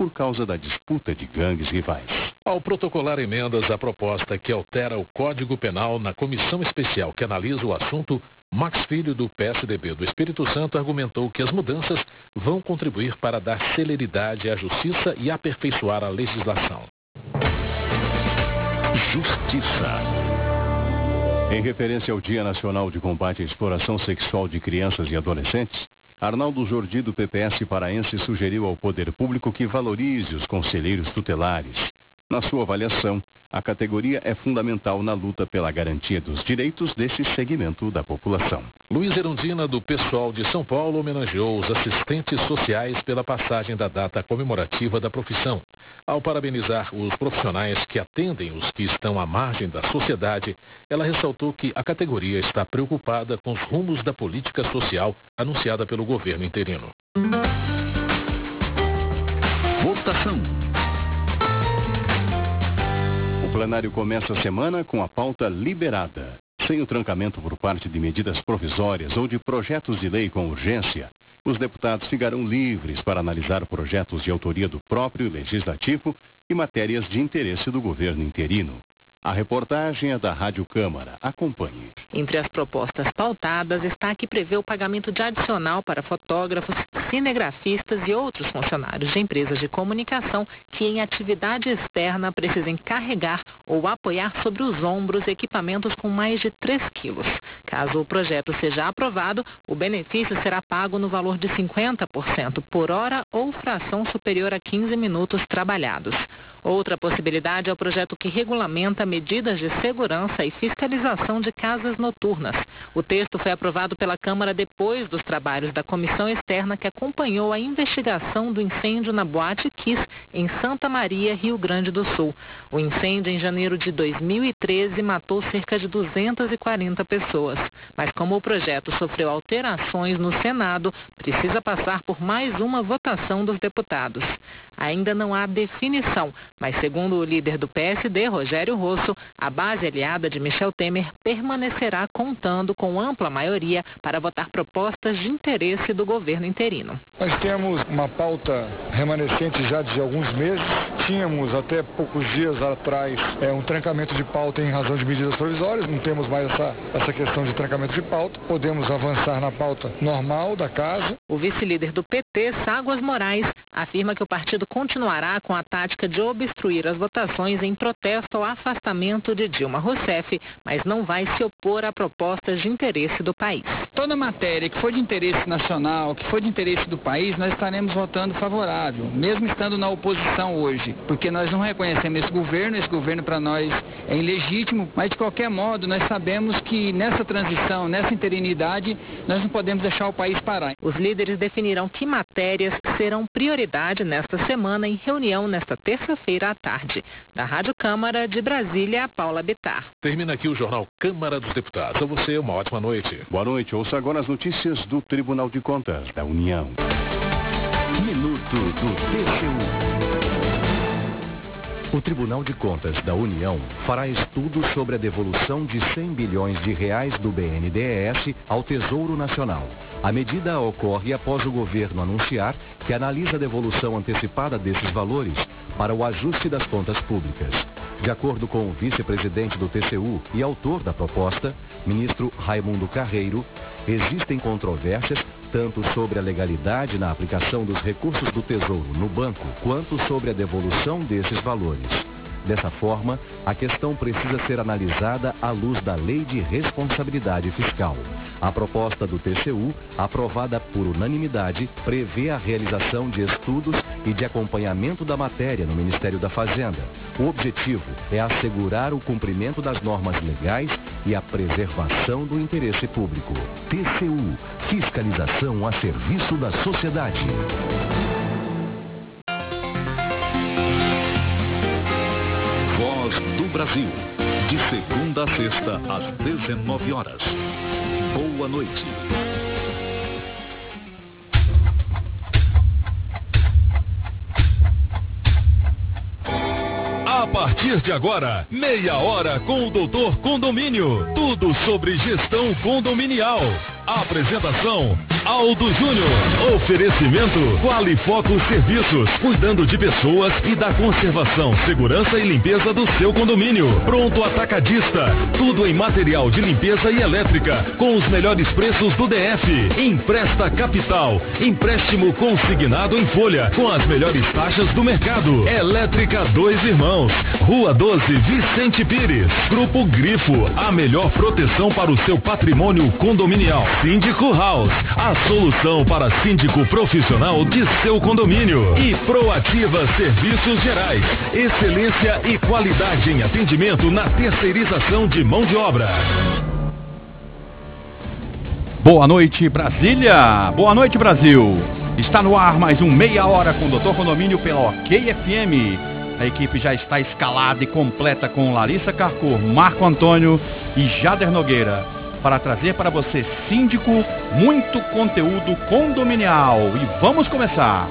por causa da disputa de gangues rivais. Ao protocolar emendas à proposta que altera o Código Penal na comissão especial que analisa o assunto, Max Filho, do PSDB do Espírito Santo, argumentou que as mudanças vão contribuir para dar celeridade à justiça e aperfeiçoar a legislação. Justiça. Em referência ao Dia Nacional de Combate à Exploração Sexual de Crianças e Adolescentes, Arnaldo Jordi, do PPS paraense, sugeriu ao poder público que valorize os conselheiros tutelares. Na sua avaliação, a categoria é fundamental na luta pela garantia dos direitos desse segmento da população. Luiz Erundina, do PSOL de São Paulo, homenageou os assistentes sociais pela passagem da data comemorativa da profissão. Ao parabenizar os profissionais que atendem os que estão à margem da sociedade, ela ressaltou que a categoria está preocupada com os rumos da política social anunciada pelo governo interino. Votação. O plenário começa a semana com a pauta liberada. Sem o trancamento por parte de medidas provisórias ou de projetos de lei com urgência, os deputados ficarão livres para analisar projetos de autoria do próprio Legislativo e matérias de interesse do governo interino. A reportagem é da Rádio Câmara. Acompanhe. Entre as propostas pautadas está a que prevê o pagamento de adicional para fotógrafos, cinegrafistas e outros funcionários de empresas de comunicação que em atividade externa precisem carregar ou apoiar sobre os ombros equipamentos com mais de 3 quilos. Caso o projeto seja aprovado, o benefício será pago no valor de 50% por hora ou fração superior a 15 minutos trabalhados. Outra possibilidade é o projeto que regulamenta medidas de segurança e fiscalização de casas noturnas. O texto foi aprovado pela Câmara depois dos trabalhos da comissão externa que acompanhou a investigação do incêndio na Boate Kiss, em Santa Maria, Rio Grande do Sul. O incêndio, em janeiro de 2013, matou cerca de 240 pessoas. Mas como o projeto sofreu alterações no Senado, precisa passar por mais uma votação dos deputados. Ainda não há definição, mas segundo o líder do PSD, Rogério Rosso, a base aliada de Michel Temer permanecerá contando com ampla maioria para votar propostas de interesse do governo interino. Nós temos uma pauta remanescente já de alguns meses. Tínhamos até poucos dias atrás um trancamento de pauta em razão de medidas provisórias. Não temos mais essa questão de trancamento de pauta. Podemos avançar na pauta normal da casa. O vice-líder do PT, Ságuas Moraes, afirma que o partido continuará com a tática de obstruir as votações em protesto ao afastamento de Dilma Rousseff, mas não vai se opor a propostas de interesse do país. Toda matéria que for de interesse nacional, que for de interesse do país, nós estaremos votando favorável, mesmo estando na oposição hoje, porque nós não reconhecemos esse governo para nós é ilegítimo, mas de qualquer modo nós sabemos que nessa transição, nessa interinidade, nós não podemos deixar o país parar. Os líderes definirão que matérias serão prioridade nesta semana em reunião nesta terça-feira à tarde. Da Rádio Câmara de Brasília, Paula Bittar. Termina aqui o Jornal Câmara dos Deputados. A você, uma ótima noite. Boa noite. Ouça agora as notícias do Tribunal de Contas da União. Minuto do TCU. O Tribunal de Contas da União fará estudo sobre a devolução de 100 bilhões de reais do BNDES ao Tesouro Nacional. A medida ocorre após o governo anunciar que analisa a devolução antecipada desses valores para o ajuste das contas públicas. De acordo com o vice-presidente do TCU e autor da proposta, ministro Raimundo Carreiro, existem controvérsias tanto sobre a legalidade na aplicação dos recursos do Tesouro no banco, quanto sobre a devolução desses valores. Dessa forma, a questão precisa ser analisada à luz da Lei de Responsabilidade Fiscal. A proposta do TCU, aprovada por unanimidade, prevê a realização de estudos e de acompanhamento da matéria no Ministério da Fazenda. O objetivo é assegurar o cumprimento das normas legais e a preservação do interesse público. TCU, fiscalização a serviço da sociedade. Voz do Brasil, de segunda a sexta, às 19 horas. Boa noite. A partir de agora, meia hora com o Doutor Condomínio. Tudo sobre gestão condominial. Apresentação Aldo Júnior. Oferecimento Qualifoco Serviços, cuidando de pessoas e da conservação, segurança e limpeza do seu condomínio. Pronto Atacadista, tudo em material de limpeza e elétrica, com os melhores preços do DF. Empresta Capital, empréstimo consignado em folha, com as melhores taxas do mercado. Elétrica Dois Irmãos, Rua 12, Vicente Pires. Grupo Grifo, a melhor proteção para o seu patrimônio condominial. Síndico House, a solução para síndico profissional de seu condomínio. E Proativa Serviços Gerais, excelência e qualidade em atendimento na terceirização de mão de obra. Boa noite, Brasília. Boa noite, Brasil. Está no ar mais um Meia Hora com o Doutor Condomínio pela OK FM. A equipe já está escalada e completa com Larissa Carcur, Marco Antônio e Jader Nogueira, para trazer para você, síndico, muito conteúdo condominial. E vamos começar.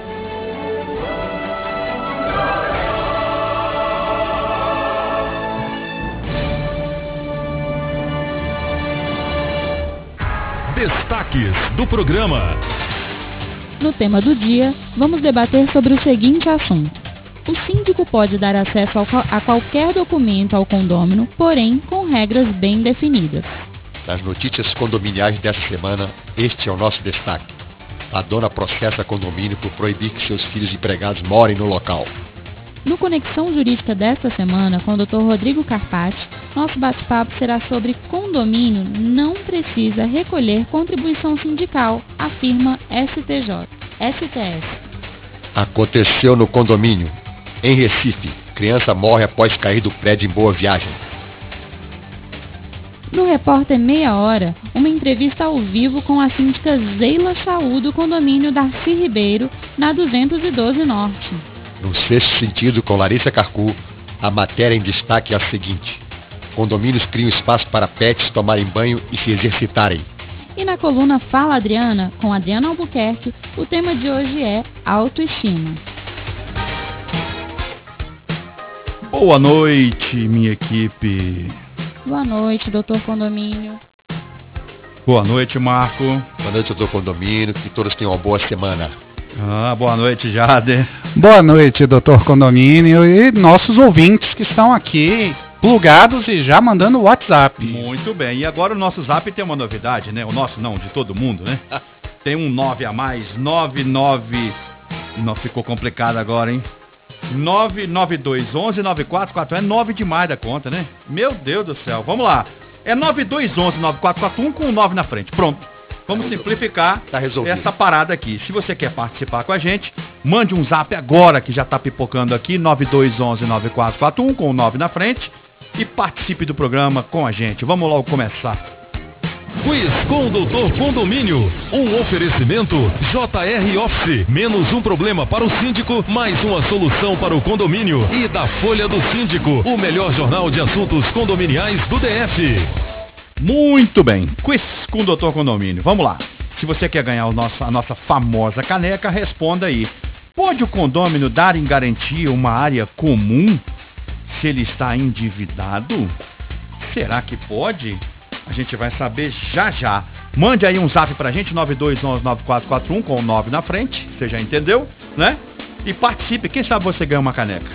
Destaques do programa. No tema do dia, vamos debater sobre o seguinte assunto. O síndico pode dar acesso a qualquer documento ao condômino, porém com regras bem definidas. Nas notícias condominiais dessa semana, este é o nosso destaque. A dona processa condomínio por proibir que seus filhos empregados morem no local. No Conexão Jurídica desta semana, com o Dr. Rodrigo Carpati, nosso bate-papo será sobre condomínio não precisa recolher contribuição sindical, afirma STF. Aconteceu no condomínio. Em Recife, criança morre após cair do prédio em Boa Viagem. No Repórter Meia Hora, uma entrevista ao vivo com a síndica Zeila Chaú do condomínio Darcy Ribeiro, na 212 Norte. No Sexto Sentido, com Larissa Carcur, a matéria em destaque é a seguinte: condomínios criam espaço para pets tomarem banho e se exercitarem. E na coluna Fala Adriana, com Adriana Albuquerque, o tema de hoje é autoestima. Boa noite, minha equipe. Boa noite, doutor Condomínio. Boa noite, Marco. Boa noite, doutor Condomínio. Que todos tenham uma boa semana. Boa noite, Jader. Boa noite, doutor Condomínio e nossos ouvintes que estão aqui plugados e já mandando o WhatsApp. Muito bem. E agora o nosso Zap tem uma novidade, né? O nosso não, de todo mundo, né? Tem um 9 a mais, 99... Não, ficou complicado agora, hein? 99211-9441, é 9 demais da conta, né? Meu Deus do céu, vamos lá. É 9211-9441 com o 9 na frente, pronto. Vamos simplificar essa parada aqui. Se você quer participar com a gente, mande um zap agora que já está pipocando aqui, 9211-9441 com o 9 na frente e participe do programa com a gente. Vamos logo começar. Quiz com o Doutor Condomínio. Um oferecimento JR Office. Menos um problema para o síndico, mais uma solução para o condomínio. E da Folha do Síndico, o melhor jornal de assuntos condominiais do DF. Muito bem. Quiz com o Doutor Condomínio. Vamos lá. Se você quer ganhar a nossa famosa caneca, responda aí. Pode o condômino dar em garantia uma área comum se ele está endividado? Será que pode? A gente vai saber já já. Mande aí um zap pra gente, 9211-9441 com o 9 na frente. Você já entendeu, né? E participe, quem sabe você ganha uma caneca.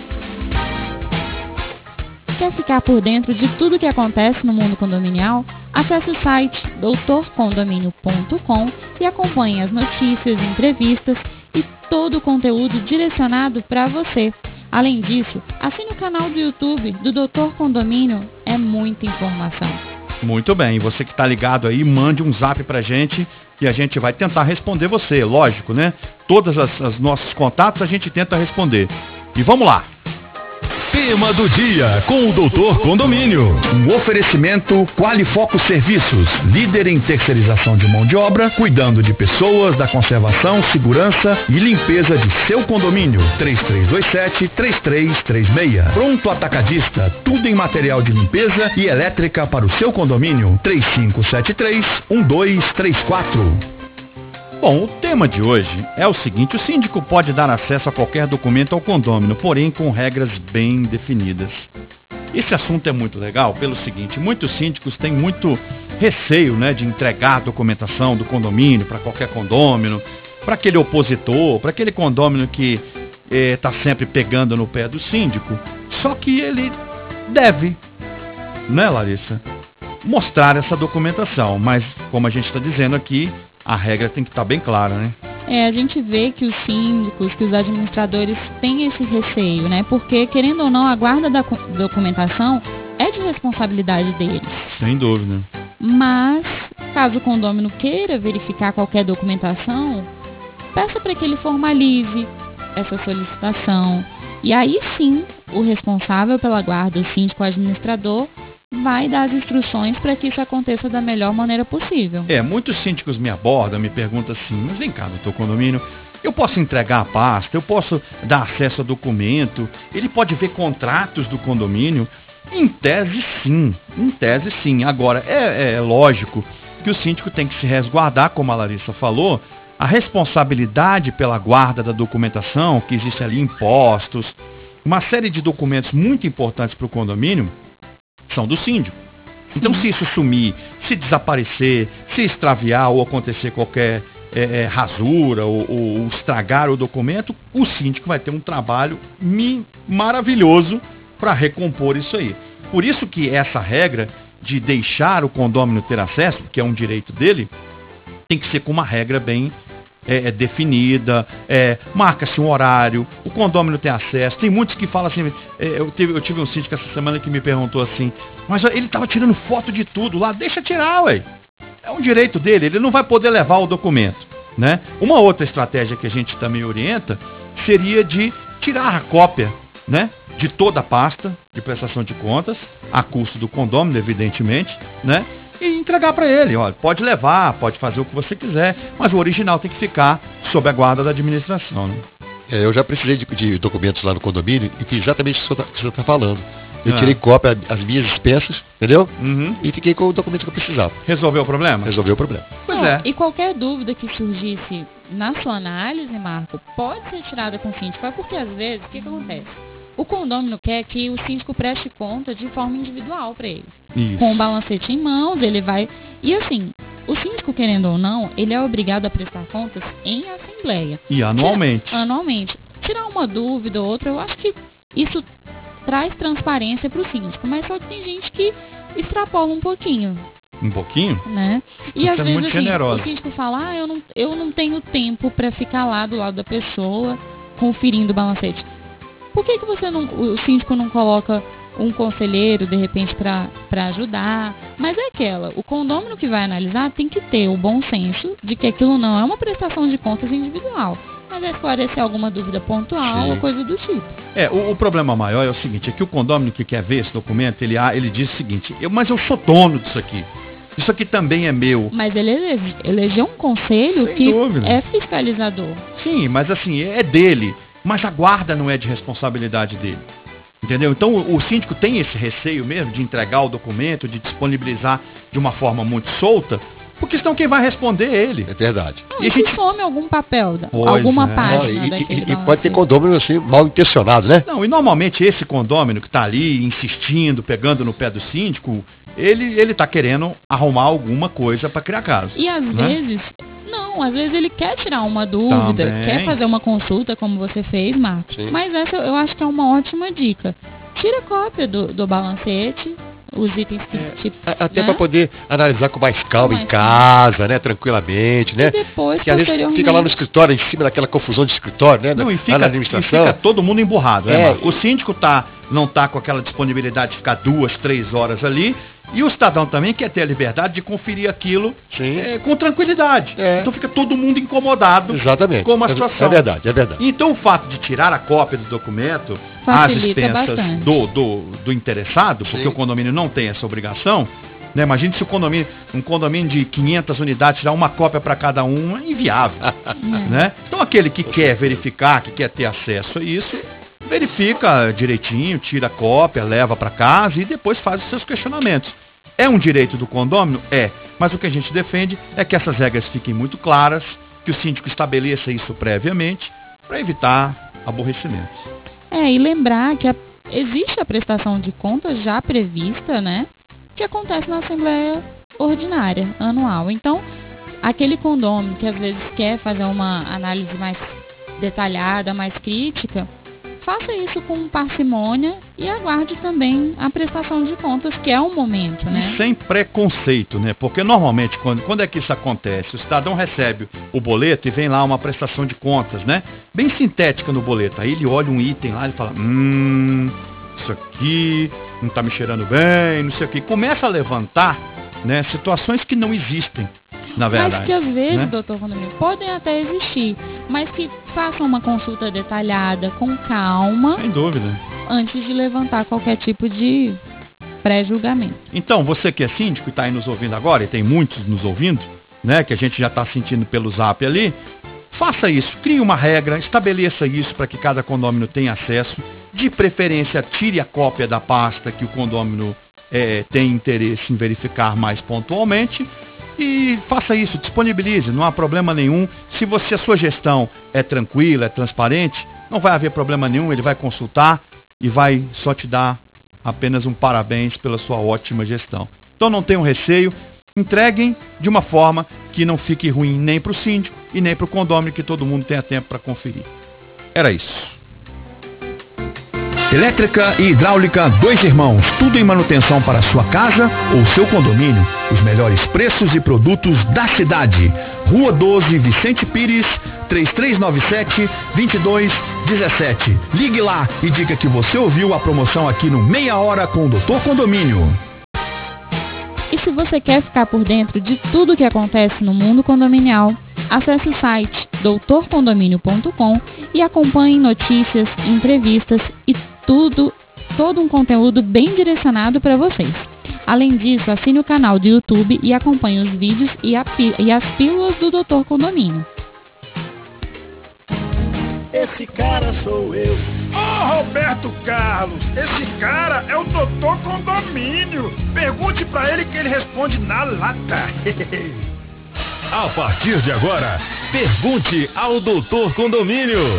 Quer ficar por dentro de tudo que acontece no mundo condominial? Acesse o site doutorcondomínio.com e acompanhe as notícias, entrevistas e todo o conteúdo direcionado para você. Além disso, assine o canal do YouTube do Doutor Condomínio, é muita informação. Muito bem, você que está ligado aí, mande um zap pra gente e a gente vai tentar responder você, lógico, né? Todas as nossos contatos a gente tenta responder. E vamos lá. Tema do dia com o Doutor Condomínio. Um oferecimento Qualifoco Serviços, líder em terceirização de mão de obra, cuidando de pessoas, da conservação, segurança e limpeza de seu condomínio. 3327-3336. Pronto Atacadista, tudo em material de limpeza e elétrica para o seu condomínio. 3573-1234. Bom, o tema de hoje é o seguinte: o síndico pode dar acesso a qualquer documento ao condômino, porém com regras bem definidas. Esse assunto é muito legal pelo seguinte: muitos síndicos têm muito receio, né, de entregar a documentação do condomínio para qualquer condômino, para aquele opositor, para aquele condômino que está sempre pegando no pé do síndico. Só que ele deve, né, Larissa, mostrar essa documentação. Mas, como a gente está dizendo aqui, a regra tem que estar bem clara, né? A gente vê que os síndicos, que os administradores têm esse receio, né? Porque, querendo ou não, a guarda da documentação é de responsabilidade deles. Sem dúvida. Mas, caso o condômino queira verificar qualquer documentação, peça para que ele formalize essa solicitação. E aí sim, o responsável pela guarda, o síndico administrador, vai dar as instruções para que isso aconteça da melhor maneira possível. Muitos síndicos me abordam, me perguntam assim, mas vem cá, no teu condomínio, eu posso entregar a pasta, eu posso dar acesso a documento, ele pode ver contratos do condomínio? Em tese sim. Agora, é lógico que o síndico tem que se resguardar, como a Larissa falou, a responsabilidade pela guarda da documentação, que existe ali impostos, uma série de documentos muito importantes para o condomínio, são do síndico. Então, se isso sumir, se desaparecer, se extraviar ou acontecer qualquer rasura ou estragar o documento, o síndico vai ter um trabalho maravilhoso para recompor isso aí. Por isso que essa regra de deixar o condômino ter acesso, que é um direito dele, tem que ser com uma regra bem definida, marca-se um horário, o condômino tem acesso. Tem muitos que falam assim, eu tive um síndico essa semana que me perguntou assim, mas ele estava tirando foto de tudo lá, deixa tirar, ué. É um direito dele, ele não vai poder levar o documento, né? Uma outra estratégia que a gente também orienta seria de tirar a cópia, né, de toda a pasta de prestação de contas, a custo do condômino, evidentemente, né? E entregar para ele, olha, pode levar, pode fazer o que você quiser, mas o original tem que ficar sob a guarda da administração, né? Eu já precisei de documentos lá no condomínio e fiz exatamente o que você está falando. Eu tirei cópia das minhas dispensas, entendeu? E fiquei com o documento que eu precisava. Resolveu o problema? Resolveu o problema. Pois é. E qualquer dúvida que surgisse na sua análise, Marco, pode ser tirada com o síndico. É porque, às vezes, o que acontece? O condômino quer que o síndico preste conta de forma individual para ele. Isso. Com o balancete em mãos, ele vai... E assim, o síndico, querendo ou não, ele é obrigado a prestar contas em assembleia. E anualmente. Anualmente. Tirar uma dúvida ou outra, eu acho que isso traz transparência para o síndico. Mas só que tem gente que extrapola um pouquinho. Um pouquinho? Né? E às vezes muito assim, generosa. o síndico fala, eu não tenho tempo para ficar lá do lado da pessoa conferindo o balancete. Por que o síndico não coloca um conselheiro, de repente, para ajudar? Mas o condômino que vai analisar tem que ter o bom senso de que aquilo não é uma prestação de contas individual, mas é esclarecer alguma dúvida pontual ou coisa do tipo. O problema maior é o seguinte, é que o condômino que quer ver esse documento, ele diz o seguinte, mas eu sou dono disso aqui. Isso aqui também é meu. Mas ele elegeu um conselho Sem que dúvida. é fiscalizador. Sim, mas assim, é dele. Mas a guarda não é de responsabilidade dele. Entendeu? Então o síndico tem esse receio mesmo de entregar o documento, de disponibilizar de uma forma muito solta, porque senão quem vai responder é ele. É verdade. E se some algum papel, Pois alguma é. página E daquele pode ter condômino assim, mal intencionado, né? Não, e normalmente esse condômino que está ali insistindo, pegando no pé do síndico, ele está querendo arrumar alguma coisa para criar caso. E às vezes ele quer tirar uma dúvida, Também. quer fazer uma consulta, como você fez, Marcos. Sim. Mas essa eu acho que é uma ótima dica. Tira cópia do balancete, os itens que Até né? para poder analisar com mais calma Com mais em casa, né? Tranquilamente, né? E depois, Porque às vezes posteriormente... fica lá no escritório, em cima daquela confusão de escritório, né? Não, e Lá fica, na e administração. fica todo mundo emburrado, né, É. Marco? O síndico não tá com aquela disponibilidade de ficar 2, 3 horas ali, e o cidadão também quer ter a liberdade de conferir aquilo com tranquilidade. Então fica todo mundo incomodado Exatamente. com uma situação. É verdade, é verdade. Então o fato de tirar a cópia do documento às Facilita expensas bastante. do interessado, porque o condomínio não tem essa obrigação, né? Imagine se um condomínio de 500 unidades tirar uma cópia para cada um, é inviável. Né? Então aquele que quer verificar, que quer ter acesso a isso, verifica direitinho, tira a cópia, leva para casa e depois faz os seus questionamentos. É um direito do condômino? É. Mas o que a gente defende é que essas regras fiquem muito claras, que o síndico estabeleça isso previamente, para evitar aborrecimentos. E lembrar que existe a prestação de contas já prevista, né? Que acontece na Assembleia ordinária, anual. Então, aquele condômino que às vezes quer fazer uma análise mais detalhada, mais crítica, faça isso com parcimônia e aguarde também a prestação de contas, que é o momento, né? E sem preconceito, né? Porque normalmente, quando é que isso acontece? O cidadão recebe o boleto e vem lá uma prestação de contas, né? Bem sintética no boleto. Aí ele olha um item lá e fala, isso aqui não tá me cheirando bem, não sei o que. Começa a levantar, né, situações que não existem, na verdade. Mas que às vezes, né? doutor Condomínio, podem até existir, mas que façam uma consulta detalhada, com calma. Sem dúvida. Antes de levantar qualquer tipo de pré-julgamento. Então, você que é síndico e está aí nos ouvindo agora, e tem muitos nos ouvindo, né, que a gente já está sentindo pelo zap ali, faça isso, crie uma regra, estabeleça isso para que cada condômino tenha acesso. De preferência, tire a cópia da pasta que o condômino tem interesse em verificar mais pontualmente. E faça isso, disponibilize, não há problema nenhum. Se a sua gestão é tranquila, é transparente, não vai haver problema nenhum, ele vai consultar e vai só te dar apenas um parabéns pela sua ótima gestão. Então não tenham receio, entreguem de uma forma que não fique ruim nem para o síndico e nem para o condômino, que todo mundo tenha tempo para conferir. Era isso. Elétrica e hidráulica Dois Irmãos, tudo em manutenção para sua casa ou seu condomínio. Os melhores preços e produtos da cidade. Rua 12, Vicente Pires, 3397-2217. Ligue lá e diga que você ouviu a promoção aqui no Meia Hora com o Dr. Condomínio. E se você quer ficar por dentro de tudo que acontece no mundo condominial, acesse o site doutorcondomínio.com e acompanhe notícias, entrevistas e todo um conteúdo bem direcionado para vocês. Além disso, assine o canal do YouTube e acompanhe os vídeos e as pílulas do Dr. Condomínio. Esse cara sou eu. Roberto Carlos, esse cara é o Dr. Condomínio. Pergunte pra ele que ele responde na lata. A partir de agora, pergunte ao Dr. Condomínio.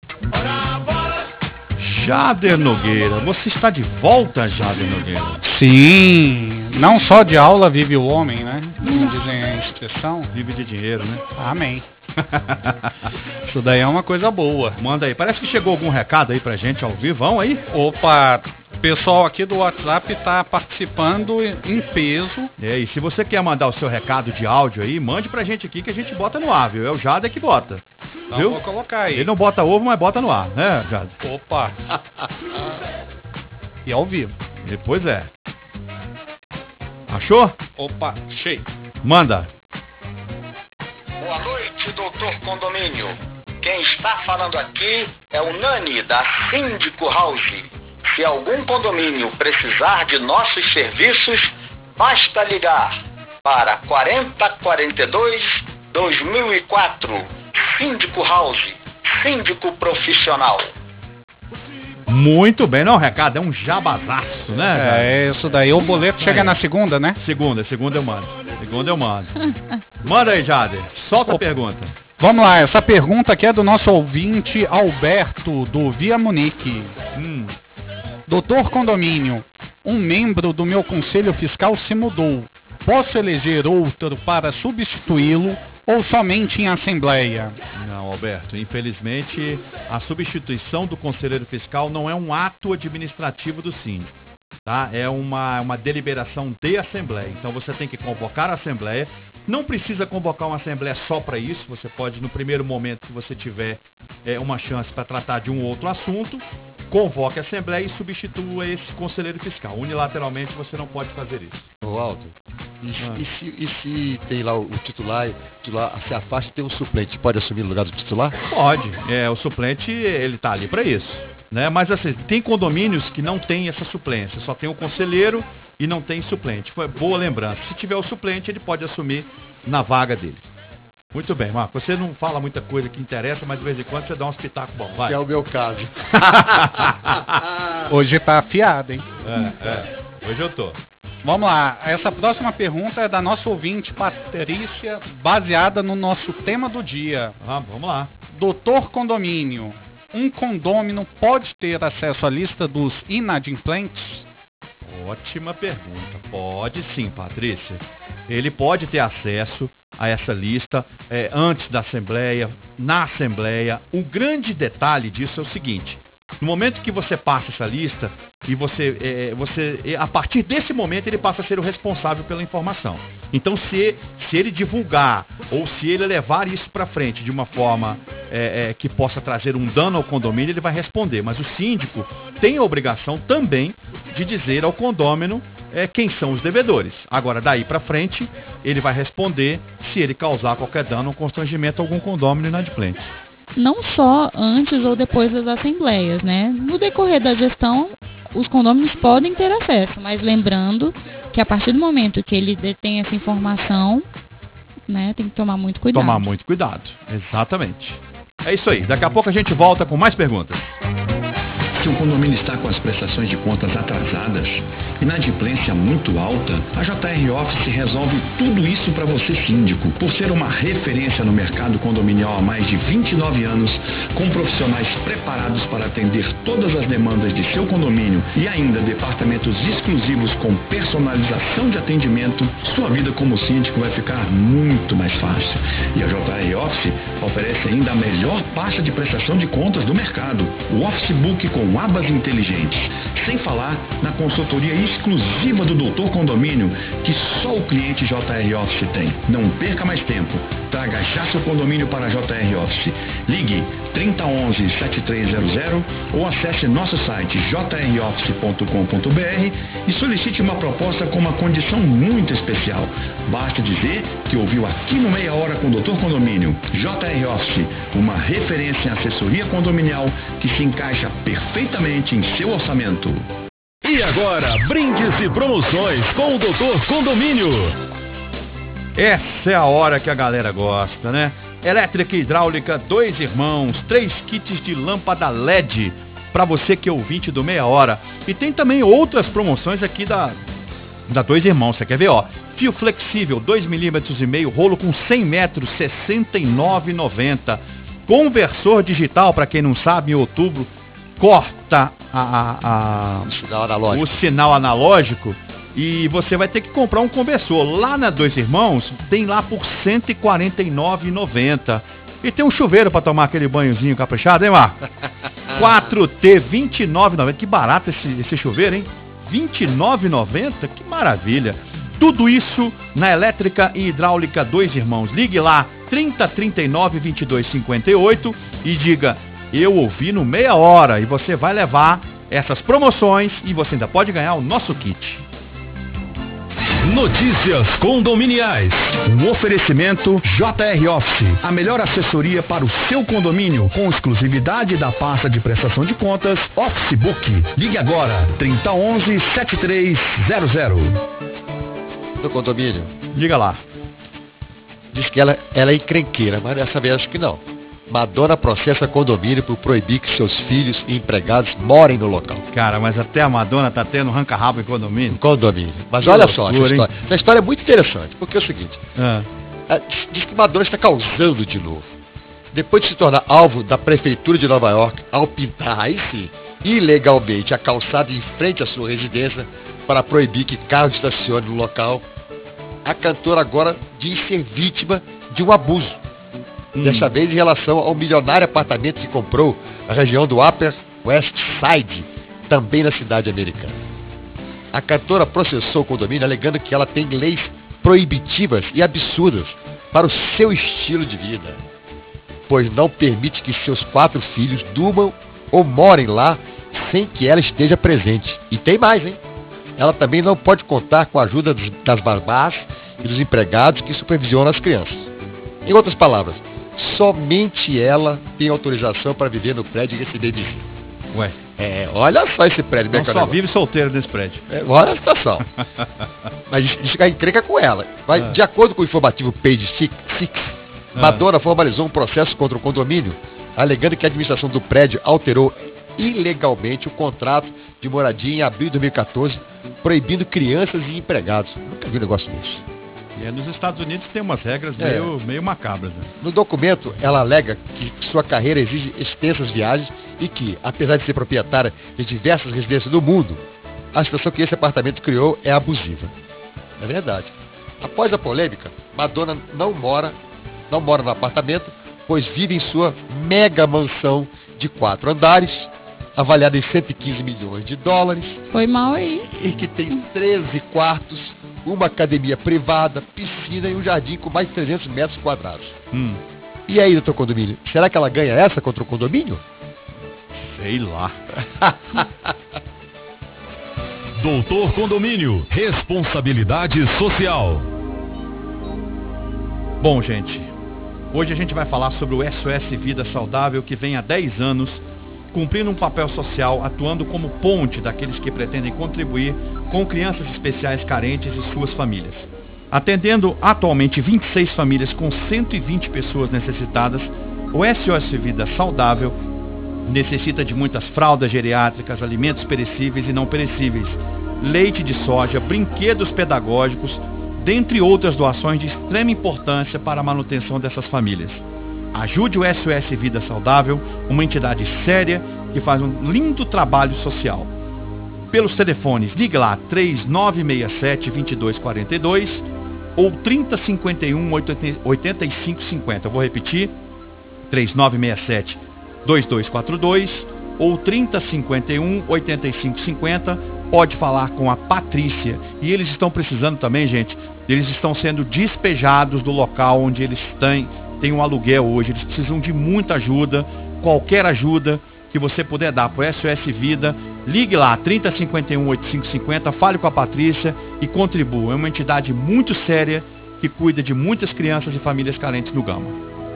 Jader Nogueira, você está de volta, Jader Nogueira? Sim, não só de aula vive o homem, né? Como dizem a expressão. Vive de dinheiro, né? Amém. Isso daí é uma coisa boa. Manda aí, parece que chegou algum recado aí pra gente ao vivo, vão aí? Opa, o pessoal aqui do WhatsApp tá participando em peso. E se você quer mandar o seu recado de áudio aí, mande pra gente aqui que a gente bota no ar, viu? É o Jader que bota. Então viu? Vou colocar aí. Ele não bota ovo, mas bota no ar, né, Jader? Opa. E ao vivo. Pois é. Achou? Opa, cheio. Manda. Boa noite, doutor Condomínio. Quem está falando aqui é o Nani, da Síndico House. Se algum condomínio precisar de nossos serviços, basta ligar para 4042-2004. Síndico House, síndico profissional. Muito bem, não, o recado é um jabazaço, né? É, isso daí. O boleto chega na segunda, né? Segunda eu mando. Manda aí, Jader. Solta a pergunta. Vamos lá, essa pergunta aqui é do nosso ouvinte Alberto, do Via Munique. Doutor Condomínio, um membro do meu conselho fiscal se mudou. Posso eleger outro para substituí-lo ou somente em assembleia? Não, Alberto, infelizmente a substituição do conselheiro fiscal não é um ato administrativo do síndico, tá? É uma deliberação de assembleia. Então você tem que convocar a assembleia. Não precisa convocar uma assembleia só para isso. Você pode, no primeiro momento que você tiver uma chance para tratar de um outro assunto, convoque a assembleia e substitua esse conselheiro fiscal. Unilateralmente você não pode fazer isso. Ô Aldo, e se tem lá o titular se afasta e tem um suplente, pode assumir o lugar do titular? Pode, o suplente ele tá ali para isso, né? Mas assim, tem condomínios que não tem essa suplência, só tem o conselheiro e não tem suplente. Foi boa lembrança. Se tiver o suplente, ele pode assumir na vaga dele. Muito bem, Marco. Você não fala muita coisa que interessa, mas de vez em quando você dá uns pitacos bom. Vai. Que é o meu caso. Hoje tá afiado, hein? Hoje eu tô. Vamos lá. Essa próxima pergunta é da nossa ouvinte Patrícia, baseada no nosso tema do dia. Vamos lá. Doutor Condomínio, um condômino pode ter acesso à lista dos inadimplentes? Ótima pergunta. Pode sim, Patrícia. Ele pode ter acesso a essa lista antes da Assembleia, na Assembleia. O grande detalhe disso é o seguinte: no momento que você passa essa lista, e a partir desse momento ele passa a ser o responsável pela informação. Então se ele divulgar ou se ele levar isso para frente de uma forma que possa trazer um dano ao condomínio, ele vai responder. Mas o síndico tem a obrigação também de dizer ao condômino quem são os devedores. Agora, daí para frente, ele vai responder se ele causar qualquer dano ou constrangimento a algum condômino inadimplente. Não só antes ou depois das assembleias, né? No decorrer da gestão, os condôminos podem ter acesso, mas lembrando que a partir do momento que ele detém essa informação, né, tem que tomar muito cuidado. Tomar muito cuidado, exatamente. É isso aí, daqui a pouco a gente volta com mais perguntas. Se um condomínio está com as prestações de contas atrasadas, inadimplência muito alta, a JR Office resolve tudo isso para você, síndico. Por ser uma referência no mercado condominial há mais de 29 anos, com profissionais preparados para atender todas as demandas de seu condomínio e ainda departamentos exclusivos com personalização de atendimento, sua vida como síndico vai ficar muito mais fácil. E a JR Office oferece ainda a melhor pasta de prestação de contas do mercado, o Office Book com abas inteligentes, sem falar na consultoria exclusiva do Dr. Condomínio, que só o cliente JR Office tem. Não perca mais tempo. Traga já seu condomínio para a JR Office. Ligue 3011-7300 ou acesse nosso site jroffice.com.br e solicite uma proposta com uma condição muito especial. Basta dizer que ouviu aqui no Meia Hora com o Dr. Condomínio. JR Office, uma referência em assessoria condominial que se encaixa perfeitamente em seu orçamento. E agora, brindes e promoções com o Dr. Condomínio. Essa é a hora que a galera gosta, né? Elétrica e hidráulica, 2 irmãos, 3 kits de lâmpada LED para você que é ouvinte do Meia Hora. E tem também outras promoções aqui da 2 irmãos, você quer ver, ó? Fio flexível, 2,5 mm, rolo com 100 metros, R$ 69,90. Conversor digital, para quem não sabe, em outubro, corta o sinal analógico e você vai ter que comprar um conversor. Lá na 2 irmãos, tem lá por R$ 149,90. E tem um chuveiro para tomar aquele banhozinho caprichado, hein, Marco? 4T, R$ 29,90. Que barato esse chuveiro, hein? R$ 29,90? Que maravilha. Tudo isso na Elétrica e Hidráulica 2 Irmãos. Ligue lá, 3039-2258 e diga, eu ouvi no Meia Hora, e você vai levar essas promoções e você ainda pode ganhar o nosso kit. Notícias condominiais. Um oferecimento JR Office, a melhor assessoria para o seu condomínio, com exclusividade da pasta de prestação de contas Office Book. Ligue agora, 3011-7300. Do condomínio. Diga lá. Diz que ela é encrenqueira, mas dessa vez acho que não. Madonna processa condomínio por proibir que seus filhos e empregados morem no local. Cara, mas até a Madonna tá tendo ranca-rabo em condomínio. Condomínio. Mas que olha loucura, só, essa história. Essa história é muito interessante, porque é o seguinte. Diz que Madonna está causando de novo. Depois de se tornar alvo da prefeitura de Nova York, ao pintar, aí sim, ilegalmente a calçada em frente à sua residência para proibir que carros estacionem no local, a cantora agora diz ser vítima de um abuso. Desta vez em relação ao milionário apartamento que comprou na região do Upper West Side, também na cidade americana. A cantora processou o condomínio alegando que ela tem leis proibitivas e absurdas para o seu estilo de vida, pois não permite que seus 4 filhos durmam ou morem lá sem que ela esteja presente. E tem mais, hein? Ela também não pode contar com a ajuda das babás e dos empregados que supervisionam as crianças. Em outras palavras, somente ela tem autorização para viver no prédio e receber visita. Ué. Olha só esse prédio. Não só vive solteiro nesse prédio. Olha a situação. Mas diz que a encrenca com ela. De acordo com o informativo Page Six, Madonna formalizou um processo contra o condomínio, alegando que a administração do prédio alterou ilegalmente o contrato de moradia em abril de 2014, proibindo crianças e empregados. Nunca vi um negócio desse. E nos Estados Unidos tem umas regras meio macabras. Né? No documento, ela alega que sua carreira exige extensas viagens e que, apesar de ser proprietária de diversas residências do mundo, a situação que esse apartamento criou é abusiva. É verdade. Após a polêmica, Madonna não mora no apartamento, pois vive em sua mega mansão de 4 andares, avaliada em 115 milhões de dólares. Foi mal aí. E que tem 13 quartos, uma academia privada, piscina e um jardim com mais de 300 metros quadrados. E aí, doutor Condomínio, será que ela ganha essa contra o condomínio? Sei lá. Doutor Condomínio, responsabilidade social. Bom, gente, hoje a gente vai falar sobre o SOS Vida Saudável, que vem há 10 anos cumprindo um papel social, atuando como ponte daqueles que pretendem contribuir com crianças especiais carentes e suas famílias. Atendendo atualmente 26 famílias com 120 pessoas necessitadas, o SOS Vida Saudável necessita de muitas fraldas geriátricas, alimentos perecíveis e não perecíveis, leite de soja, brinquedos pedagógicos, dentre outras doações de extrema importância para a manutenção dessas famílias. Ajude o SOS Vida Saudável, uma entidade séria que faz um lindo trabalho social. Pelos telefones, ligue lá 3967-2242 ou 3051-8550. Eu vou repetir, 3967-2242 ou 3051-8550. Pode falar com a Patrícia. E eles estão precisando também, gente, eles estão sendo despejados do local onde eles têm um aluguel hoje. Eles precisam de muita ajuda, qualquer ajuda que você puder dar para o SOS Vida. Ligue lá, 3051-8550, fale com a Patrícia e contribua. É uma entidade muito séria que cuida de muitas crianças e famílias carentes no Gama.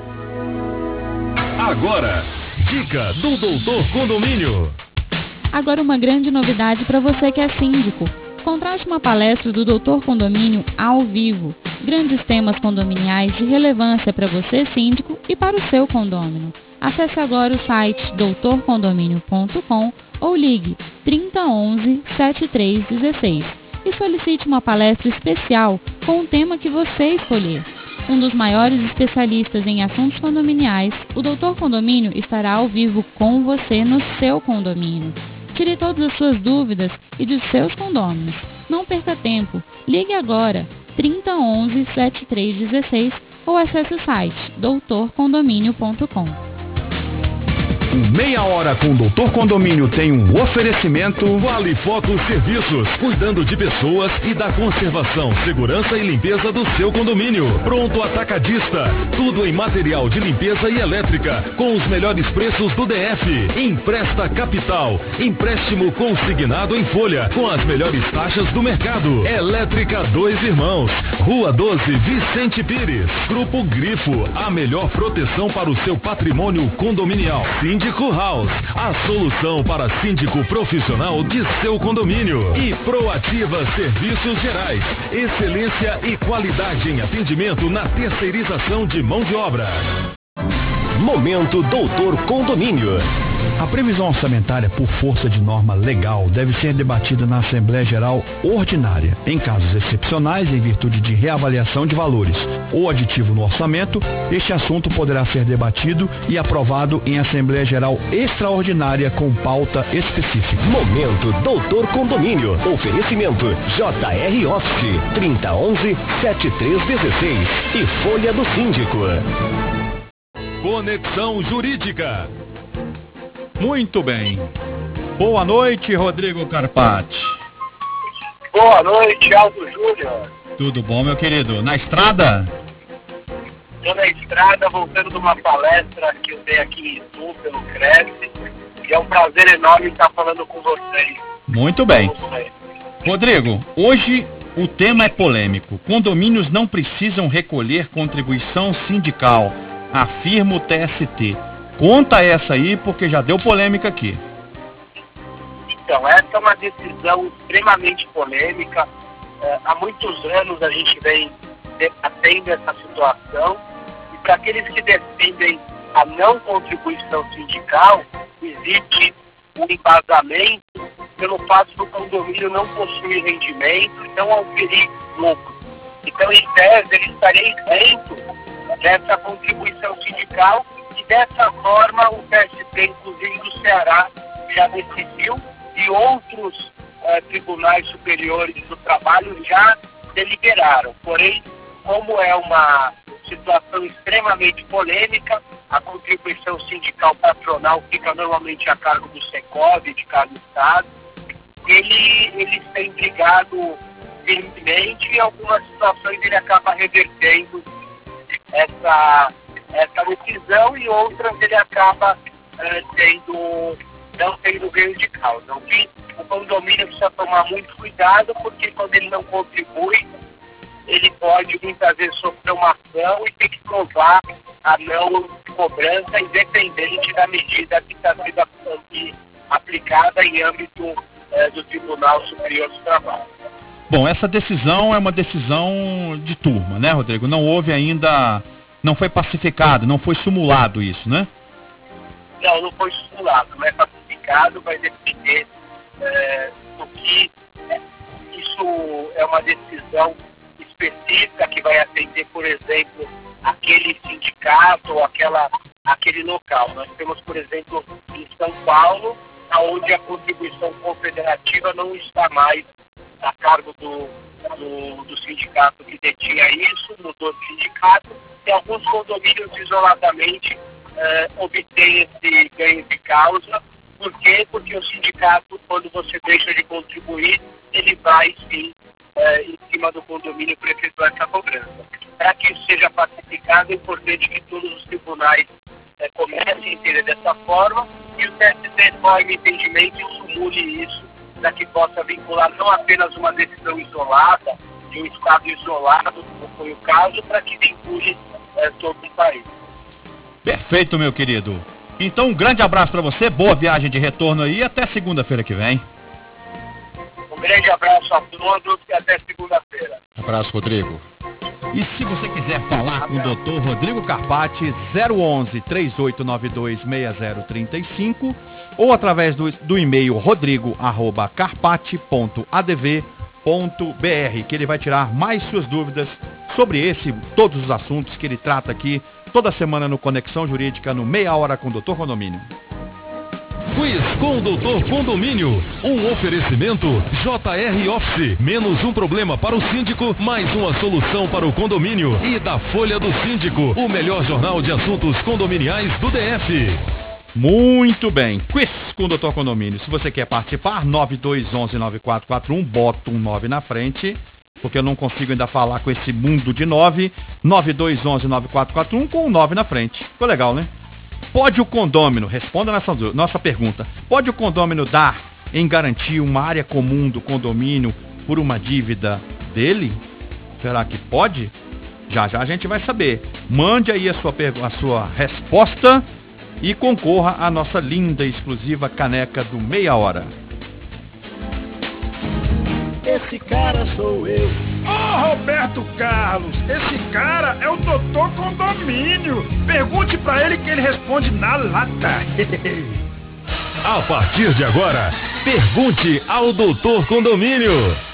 Agora, dica do Doutor Condomínio. Agora uma grande novidade para você que é síndico. Contrate uma palestra do Doutor Condomínio ao vivo. Grandes temas condominiais de relevância para você, síndico, e para o seu condômino. Acesse agora o site doutorcondomínio.com ou ligue 3011-7316 e solicite uma palestra especial com o tema que você escolher. Um dos maiores especialistas em assuntos condominiais, o Doutor Condomínio estará ao vivo com você no seu condomínio. Tire todas as suas dúvidas e de seus condôminos. Não perca tempo. Ligue agora 3011-7316 ou acesse o site doutorcondomínio.com. Meia Hora com o Doutor Condomínio tem um oferecimento Qualifoco Serviços, cuidando de pessoas e da conservação, segurança e limpeza do seu condomínio. Pronto Atacadista, tudo em material de limpeza e elétrica, com os melhores preços do DF. Empresta Capital, empréstimo consignado em folha, com as melhores taxas do mercado. Elétrica Dois Irmãos, Rua 12, Vicente Pires. Grupo Grifo, a melhor proteção para o seu patrimônio condominial. Síndico House, a solução para síndico profissional de seu condomínio. E Proativa Serviços Gerais, excelência e qualidade em atendimento na terceirização de mão de obra. Momento Doutor Condomínio. A previsão orçamentária por força de norma legal deve ser debatida na Assembleia Geral Ordinária. Em casos excepcionais, em virtude de reavaliação de valores ou aditivo no orçamento, este assunto poderá ser debatido e aprovado em Assembleia Geral Extraordinária com pauta específica. Momento Doutor Condomínio. Oferecimento JR Office 3011-7316 e Folha do Síndico. Conexão Jurídica. Muito bem. Boa noite, Rodrigo Carpati. Boa noite, Aldo Júnior. Tudo bom, meu querido? Na estrada? Estou na estrada, voltando de uma palestra que eu dei aqui em Itu, pelo Cresce, e é um prazer enorme estar falando com vocês. Muito bem. Rodrigo, hoje o tema é polêmico. Condomínios não precisam recolher contribuição sindical, afirma o TST. Conta essa aí, porque já deu polêmica aqui. Então, essa é uma decisão extremamente polêmica. Há muitos anos a gente vem debatendo essa situação. E para aqueles que defendem a não contribuição sindical, existe um embasamento pelo fato do condomínio não possuir rendimento e não auferir lucro. Então, em tese, ele estaria isento dessa contribuição sindical. E dessa forma, o TST, inclusive do Ceará, já decidiu, e outros tribunais superiores do trabalho já deliberaram. Porém, como é uma situação extremamente polêmica, a contribuição sindical patronal fica normalmente a cargo do Secov, de cada estado. Eles têm brigado firmemente e em algumas situações ele acaba revertendo essa decisão e outras ele acaba não tendo ganho de causa. O condomínio precisa tomar muito cuidado, porque quando ele não contribui, ele pode muitas vezes sofrer uma ação e ter que provar a não cobrança, independente da medida que está sendo aplicada em âmbito do Tribunal Superior do Trabalho. Bom, essa decisão é uma decisão de turma, né, Rodrigo? Não houve ainda, não foi pacificado, não foi simulado isso, né? Não foi simulado, não é pacificado, vai depender do que isso é uma decisão específica que vai atender, por exemplo, aquele sindicato ou aquele local. Nós temos, por exemplo, em São Paulo, onde a contribuição confederativa não está mais a cargo do sindicato que detinha isso, mudou de sindicato, e alguns condomínios isoladamente obtêm esse ganho de causa. Por quê? Porque o sindicato, quando você deixa de contribuir, ele vai sim em cima do condomínio para efetuar essa cobrança. Para que isso seja pacificado, é importante que todos os tribunais comecem a entender dessa forma e o TST tome entendimento e simule isso, para que possa vincular não apenas uma decisão isolada, de um estado isolado, como foi o caso, para que vincule todo o país. Perfeito, meu querido. Então, um grande abraço para você, boa viagem de retorno aí, até segunda-feira que vem. Um grande abraço a todos e até segunda-feira. Abraço, Rodrigo. E se você quiser falar com o Dr. Rodrigo Carpati, 011 3892 6035 ou através do e-mail rodrigo@carpati.adv.br, que ele vai tirar mais suas dúvidas sobre todos os assuntos que ele trata aqui toda semana no Conexão Jurídica, no Meia Hora com o Dr. Condomínio. Quiz com o Dr. Condomínio. Um oferecimento JR Office. Menos um problema para o síndico, mais uma solução para o condomínio. E da Folha do Síndico, o melhor jornal de assuntos condominiais do DF. Muito bem. Quiz com o Dr. Condomínio. Se você quer participar, 9211-9441, bota um 9 na frente, porque eu não consigo ainda falar com esse mundo de 9. 9211-9441 com um 9 na frente. Ficou legal, né? Pode o condômino, responda nossa pergunta, pode o condômino dar em garantia uma área comum do condomínio por uma dívida dele? Será que pode? Já já a gente vai saber. Mande aí a sua resposta e concorra à nossa linda e exclusiva caneca do Meia Hora. Esse cara sou eu. Roberto Carlos, esse cara é o Doutor Condomínio. Pergunte pra ele que ele responde na lata. A partir de agora, pergunte ao Doutor Condomínio.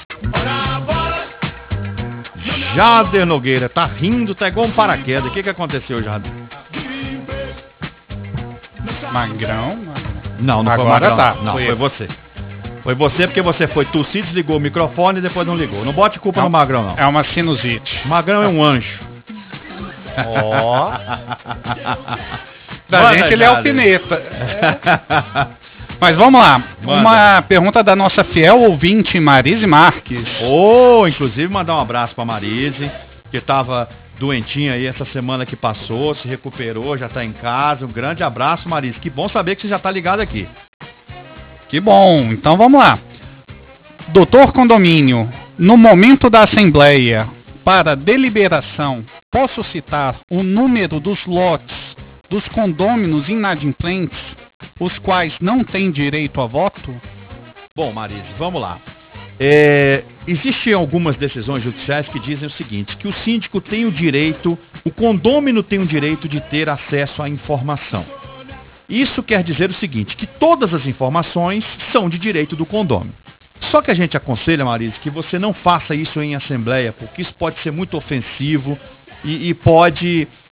Jader Nogueira, tá rindo, tá igual um paraquedas. O que aconteceu, Jader? Magrão? Não agora foi Magrão. Tá. Não, foi você. Foi você porque você foi tossir, desligou o microfone e depois não ligou. Não bote culpa no Magrão, não. É uma sinusite. Magrão é um anjo. Ó. Da gente ele é alfineta. Mas vamos lá. Manda. Uma pergunta da nossa fiel ouvinte Marise Marques. Inclusive mandar um abraço pra Marise, que tava doentinha aí essa semana que passou, se recuperou, já tá em casa. Um grande abraço, Marise. Que bom saber que você já tá ligado aqui. Que bom, então vamos lá. Doutor Condomínio, no momento da assembleia, para deliberação, posso citar o número dos lotes dos condôminos inadimplentes, os quais não têm direito a voto? Bom, Marise, vamos lá. Existem algumas decisões judiciais que dizem o seguinte, que o síndico tem o direito, o condômino tem o direito de ter acesso à informação. Isso quer dizer o seguinte, que todas as informações são de direito do condômino. Só que a gente aconselha, Marise, que você não faça isso em assembleia, porque isso pode ser muito ofensivo e pode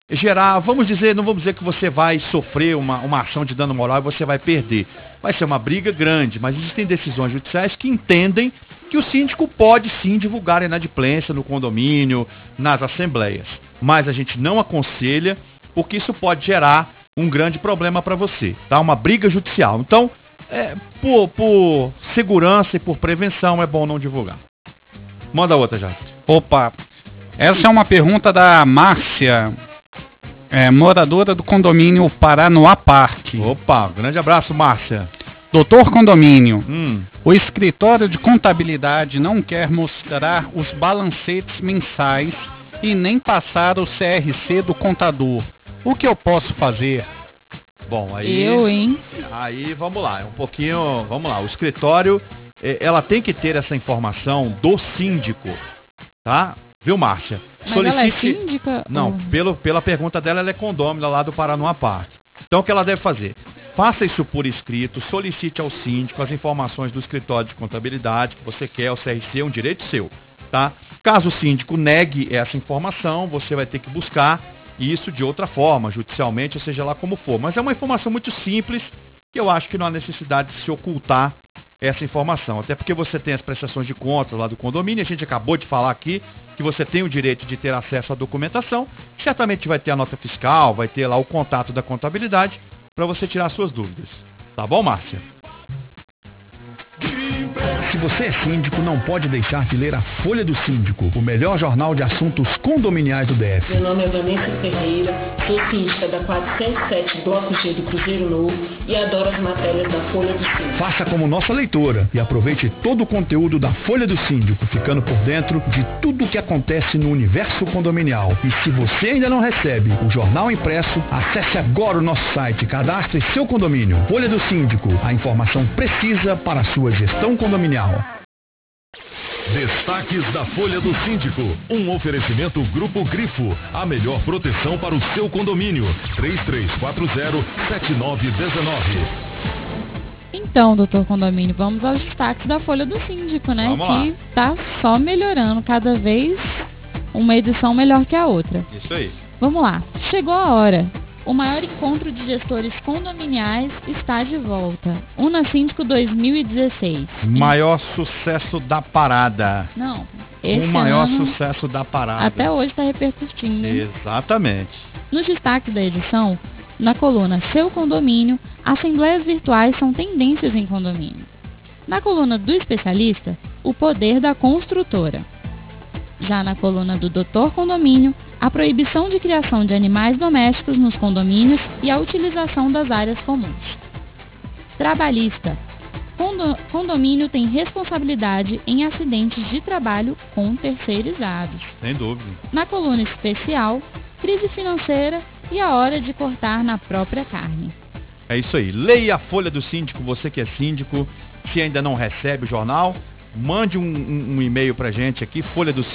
gerar, vamos dizer, não vamos dizer que você vai sofrer uma ação de dano moral e você vai perder. Vai ser uma briga grande, mas existem decisões judiciais que entendem que o síndico pode sim divulgar a inadimplência no condomínio, nas assembleias. Mas a gente não aconselha, porque isso pode gerar um grande problema para você, tá? Uma briga judicial. Então, por segurança e por prevenção, é bom não divulgar. Manda outra, já. Opa, essa é uma pergunta da Márcia, moradora do condomínio Paranoá Parque. Opa, grande abraço, Márcia. Doutor Condomínio, o escritório de contabilidade não quer mostrar os balancetes mensais e nem passar o CRC do contador. O que eu posso fazer? Bom, aí... Aí, vamos lá, vamos lá. O escritório, ela tem que ter essa informação do síndico, tá? Viu, Márcia? Mas ela é síndica? Não, pela pergunta dela, ela é condômina lá do Paranoá Parque. Então, o que ela deve fazer? Faça isso por escrito, solicite ao síndico as informações do escritório de contabilidade que você quer, o CRC, é um direito seu, tá? Caso o síndico negue essa informação, você vai ter que buscar isso de outra forma, judicialmente, ou seja lá como for. Mas é uma informação muito simples, que eu acho que não há necessidade de se ocultar essa informação. Até porque você tem as prestações de contas lá do condomínio, a gente acabou de falar aqui que você tem o direito de ter acesso à documentação, certamente vai ter a nota fiscal, vai ter lá o contato da contabilidade para você tirar suas dúvidas. Tá bom, Márcia? Se você é síndico, não pode deixar de ler a Folha do Síndico, o melhor jornal de assuntos condominiais do DF. Meu nome é Vanessa Ferreira, sou síndica da 407 Bloco G do Cruzeiro Novo e adoro as matérias da Folha do Síndico. Faça como nossa leitora e aproveite todo o conteúdo da Folha do Síndico, ficando por dentro de tudo o que acontece no universo condominial. E se você ainda não recebe o jornal impresso, acesse agora o nosso site, cadastre seu condomínio. Folha do Síndico, a informação precisa para a sua gestão condominial. Destaques da Folha do Síndico. Um oferecimento Grupo Grifo. A melhor proteção para o seu condomínio. 3340-7919. Então, doutor Condomínio, vamos aos destaques da Folha do Síndico, né? Vamos que lá. tá só melhorando, cada vez uma edição melhor que a outra. Isso aí. Vamos lá. Chegou a hora. O maior encontro de gestores condominiais está de volta. Unasíndico 2016. Maior sucesso da parada. Não, esse o maior ano, sucesso da parada. até hoje está repercutindo. Exatamente. Nos destaques da edição, na coluna Seu Condomínio, assembleias virtuais são tendências em condomínio. Na coluna do especialista, o poder da construtora. Já na coluna do Doutor Condomínio, a proibição de criação de animais domésticos nos condomínios e a utilização das áreas comuns. Trabalhista. Condomínio tem responsabilidade em acidentes de trabalho com terceirizados. Sem dúvida. Na coluna especial, crise financeira e a hora de cortar na própria carne. É isso aí. Leia a Folha do Síndico, você que é síndico. Se ainda não recebe o jornal, mande um e-mail pra gente aqui,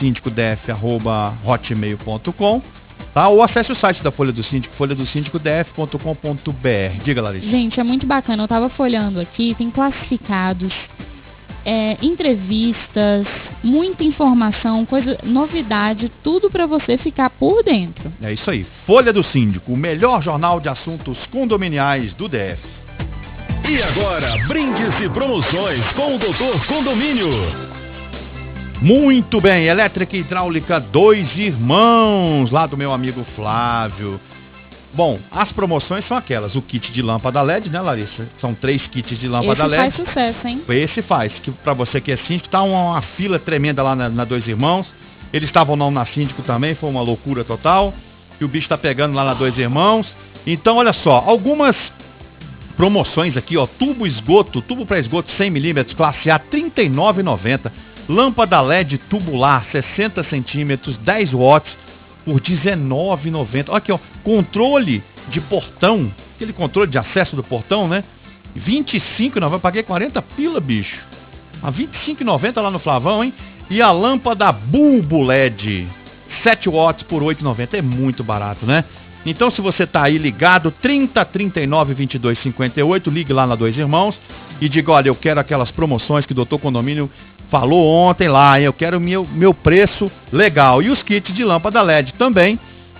folhadosindicodf@hotmail.com, tá? Ou acesse o site da Folha do Síndico, folhadosindicodf.com.br. Diga, Larissa. Gente, é muito bacana. Eu tava folhando aqui, tem classificados, entrevistas, muita informação, novidade, tudo para você ficar por dentro. É isso aí. Folha do Síndico, o melhor jornal de assuntos condominiais do DF. E agora, brindes e promoções com o Doutor Condomínio. Muito bem, elétrica e hidráulica 2 Irmãos, lá do meu amigo Flávio. Bom, as promoções são aquelas, o kit de lâmpada LED, né, Larissa? São 3 kits de lâmpada LED. Esse faz sucesso, hein? Esse faz, que pra você que é síndico, tá uma fila tremenda lá na 2 Irmãos. Eles estavam não na síndico também, foi uma loucura total. E o bicho tá pegando lá na 2 Irmãos. Então, olha só, algumas promoções aqui, ó, tubo para esgoto 100 mm, classe A, R$ 39,90. Lâmpada LED tubular, 60 centímetros, 10 watts, por R$ 19,90. Olha aqui, ó, controle de portão, aquele controle de acesso do portão, né? R$ 25,90, paguei 40 pila, bicho. A R$ 25,90 lá no Flavão, hein? E a lâmpada bulbo LED, 7 watts por R$ 8,90, é muito barato, né? Então, se você tá aí ligado, 30 39 22 58, ligue lá na 2 Irmãos e diga, olha, eu quero aquelas promoções que o Doutor Condomínio falou ontem lá, hein? Eu quero meu preço legal. E os kits de lâmpada LED também,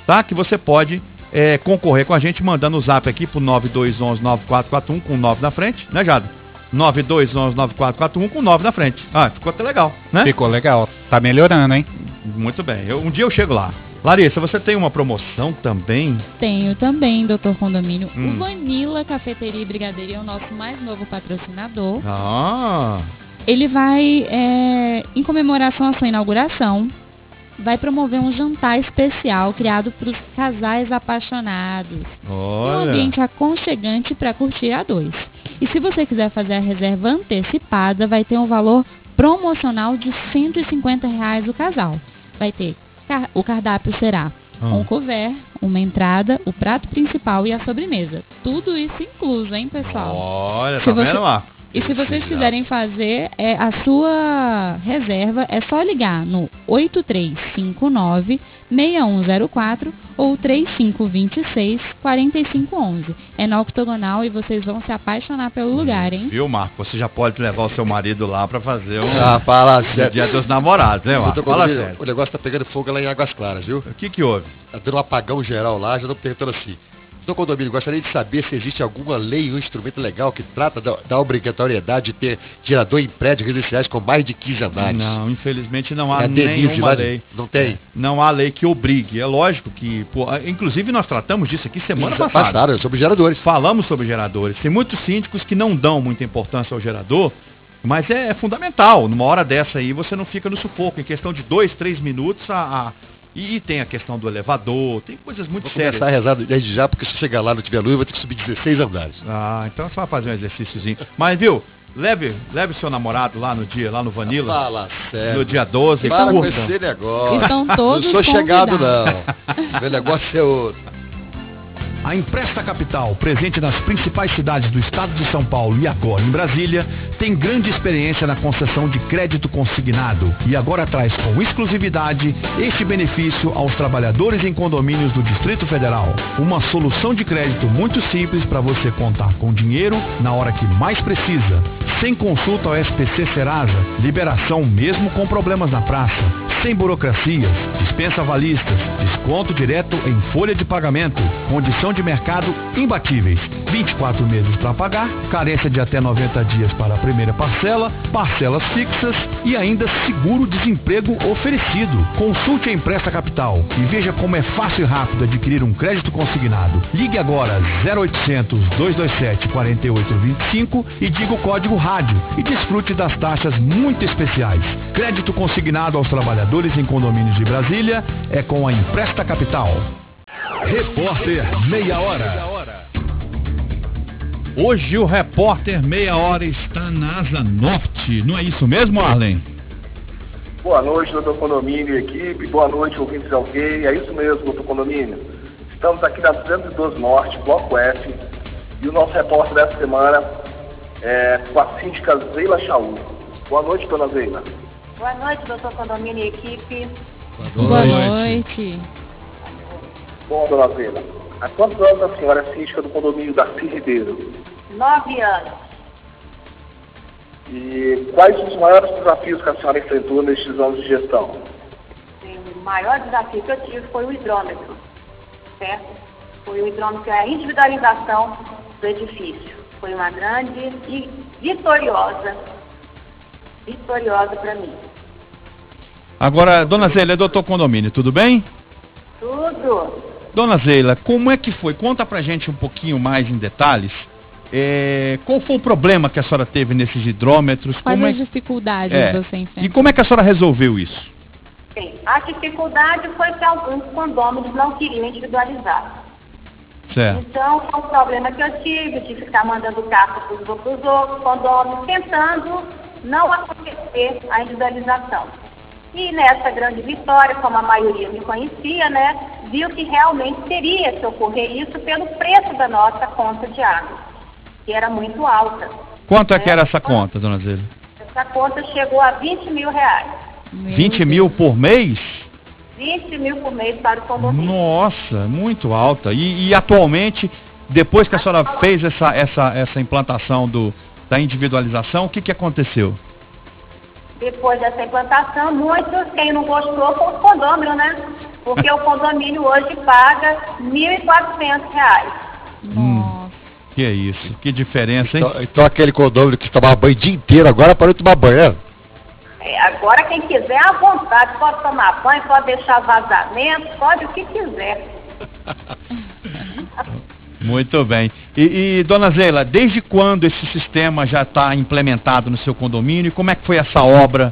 tá? Que você pode concorrer com a gente mandando o zap aqui pro 9211-9441 com 9 na frente, né, Jada? 9211-9441 com 9 na frente. Ah, ficou até legal, né? Ficou legal. Tá melhorando, hein? Muito bem. Um dia eu chego lá. Larissa, você tem uma promoção também? Tenho também, doutor Condomínio. O Vanilla Cafeteria e Brigadeiro é o nosso mais novo patrocinador. Ele vai, em comemoração à sua inauguração, vai promover um jantar especial criado para os casais apaixonados. Um ambiente aconchegante para curtir a dois. E se você quiser fazer a reserva antecipada, vai ter um valor promocional de R$150 o casal. Vai ter, o cardápio será um couvert, uma entrada, o prato principal e a sobremesa. Tudo isso incluso, hein, pessoal? Olha, tá vendo lá? E se vocês quiserem fazer a sua reserva, é só ligar no 8359-6104 ou 3526-4511. É na Octogonal e vocês vão se apaixonar pelo lugar, hein? Viu, Marco? Você já pode levar o seu marido lá pra fazer fala sério. Dia dos namorados, né, Marco? Fala sério. O negócio tá pegando fogo lá em Águas Claras, viu? O que houve? Tá dando um apagão geral lá, já estão perguntando assim. Doutor Condomínio, gostaria de saber se existe alguma lei ou instrumento legal que trata da obrigatoriedade de ter gerador em prédios residenciais com mais de 15 andares. Não, infelizmente não há nenhuma lei. Não tem? Não há lei que obrigue. É lógico que... inclusive nós tratamos disso aqui semana passada. Sobre geradores. Falamos sobre geradores. Tem muitos síndicos que não dão muita importância ao gerador, mas é fundamental. Numa hora dessa aí você não fica no sufoco. Em questão de 2, 3 minutos E tem a questão do elevador, tem coisas muito sérias. Vou começar a rezar desde já, porque se chegar lá não tiver luz, eu vou ter que subir 16 andares. Então você vai fazer um exercíciozinho. Mas, viu, leve o seu namorado lá no dia, lá no Vanilla. Fala sério. No dia 12. Para com esse negócio. Estão todos não sou chegado, não. Meu negócio é outro. A Empresta Capital, presente nas principais cidades do estado de São Paulo e agora em Brasília, tem grande experiência na concessão de crédito consignado e agora traz com exclusividade este benefício aos trabalhadores em condomínios do Distrito Federal. Uma solução de crédito muito simples para você contar com dinheiro na hora que mais precisa, sem consulta ao SPC Serasa, liberação mesmo com problemas na praça, sem burocracias, dispensa avalistas, desconto direto em folha de pagamento, condição de mercado imbatíveis, 24 meses para pagar, carência de até 90 dias para a primeira parcela, parcelas fixas e ainda seguro-desemprego oferecido. Consulte a Empresta Capital e veja como é fácil e rápido adquirir um crédito consignado. Ligue agora 0800-227-4825 e diga o código rádio e desfrute das taxas muito especiais. Crédito consignado aos trabalhadores em condomínios de Brasília é com a Empresta Capital. Repórter Meia Hora. Hoje o Repórter Meia Hora está na Asa Norte, não é isso mesmo, Arlen? Boa noite, doutor Condomínio e equipe. Boa noite, ouvintes ao gay. É isso mesmo, doutor Condomínio. Estamos aqui na 212 Norte, Bloco F, e o nosso repórter dessa semana é com a síndica Zeila Chaú. Boa noite, dona Zeila. Boa noite, doutor Condomínio e equipe. Boa noite. Bom, dona Zeila, há quantos anos a senhora é síndica do condomínio Darcy Ribeiro? 9 anos. E quais os maiores desafios que a senhora enfrentou nestes anos de gestão? O maior desafio que eu tive foi o hidrômetro, certo? Foi o hidrômetro, a individualização do edifício. Foi uma grande e vitoriosa para mim. Agora, dona Zeila, é doutor Condomínio, tudo bem? Tudo. Dona Zeila, como é que foi? Conta pra gente um pouquinho mais em detalhes. Qual foi o problema que a senhora teve nesses hidrômetros? Quais as dificuldades você enfrentou? E como é que a senhora resolveu isso? Sim, a dificuldade foi que alguns condôminos não queriam individualizar. Certo. Então, foi um problema que eu tive de ficar mandando carta para os outros condôminos, tentando não acontecer a individualização. E nessa grande vitória, como a maioria me conhecia, né, viu que realmente teria que ocorrer isso pelo preço da nossa conta de água, que era muito alta. Quanto é que era essa conta, dona Zeila? Essa conta chegou a R$20 mil. 20 mil por mês? 20 mil por mês para o condomínio. Nossa, muito alta. E atualmente, depois que a senhora fez essa implantação da individualização, o que aconteceu? Depois dessa implantação, muitos, quem não gostou, foi os condôminos, né? Porque o condomínio hoje paga R$ 1.400. Que é isso, que diferença, hein? Então aquele condomínio que tomava banho o dia inteiro, agora parou de tomar banho, né? Agora quem quiser à vontade, pode tomar banho, pode deixar vazamento, pode o que quiser. Muito bem. E dona Zeila, desde quando esse sistema já está implementado no seu condomínio e como é que foi essa obra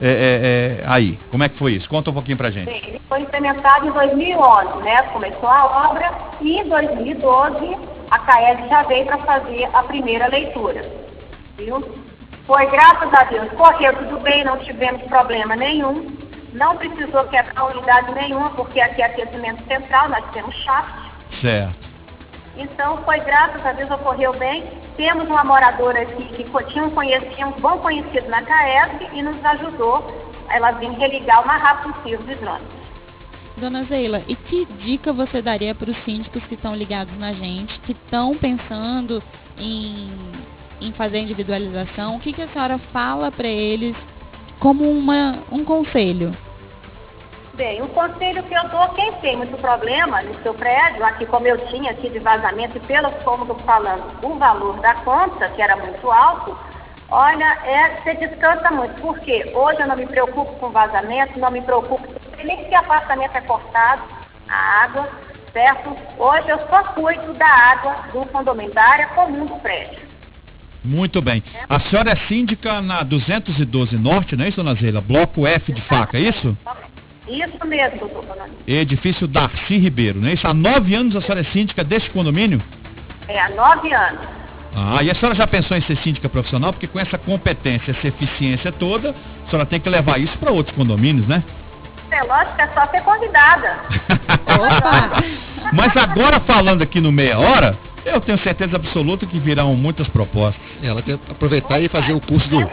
aí? Como é que foi isso? Conta um pouquinho pra gente. Sim, ele foi implementado em 2011, né? Começou a obra e em 2012 a CAED já veio para fazer a primeira leitura. Viu? Foi, graças a Deus, correu tudo bem, não tivemos problema nenhum. Não precisou quebrar unidade nenhuma, porque aqui é aquecimento central, nós temos shaft. Certo. Então, foi, graças a Deus, ocorreu bem. Temos uma moradora aqui que tinha um bom conhecido na CAESB e nos ajudou. Ela vinha religar o mais rápido possível os hidrômetros. Dona Zeila, e que dica você daria para os síndicos que estão ligados na gente, que estão pensando em fazer a individualização? O que a senhora fala para eles como um conselho? Bem, o conselho que eu dou, quem tem muito problema no seu prédio, aqui como eu tinha aqui de vazamento, e pelo como eu estou falando, o valor da conta, que era muito alto, olha, você descansa muito. Porque hoje eu não me preocupo com vazamento, não me preocupo nem se apartamento é cortado, a água, certo? Hoje eu só cuido da água do condomínio, da área comum do prédio. Muito bem. A senhora é síndica na 212 Norte, não é isso, dona Zeila? Bloco F de faca, é isso? Isso mesmo, doutor Condomínio. Edifício Darcy Ribeiro, não é isso? Há 9 anos a senhora é síndica deste condomínio? Há 9 anos. Ah, e a senhora já pensou em ser síndica profissional? Porque com essa competência, essa eficiência toda, a senhora tem que levar isso para outros condomínios, né? É lógico, é só ser convidada. Opa! Mas agora falando aqui no Meia Hora, eu tenho certeza absoluta que virão muitas propostas. Ela tem que aproveitar e fazer o curso do...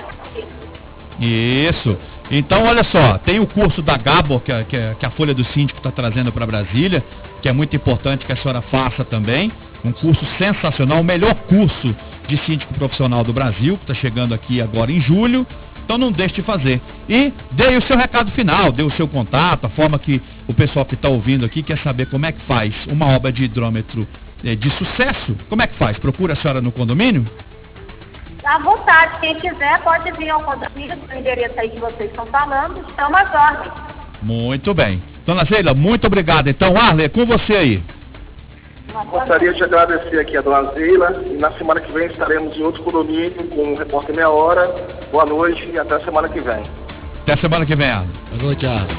Isso. Então, olha só, tem o curso da Gabor, que a Folha do Síndico está trazendo para Brasília, que é muito importante que a senhora faça também. Um curso sensacional, o melhor curso de síndico profissional do Brasil, que está chegando aqui agora em julho. Então não deixe de fazer. E dê o seu recado final, dê o seu contato, a forma que o pessoal que está ouvindo aqui quer saber como é que faz uma obra de hidrômetro de sucesso. Como é que faz? Procura a senhora no condomínio? À vontade, quem quiser pode vir ao condomínio, no endereço aí que vocês estão falando, estão as ordens. Muito bem. Dona Zeila, muito obrigado. Então, Arley, é com você aí. Gostaria de agradecer aqui a dona Zeila e na semana que vem estaremos em outro condomínio com o Repórter Meia Hora. Boa noite e até a semana que vem. Até a semana que vem, Arley. Boa noite, Arley.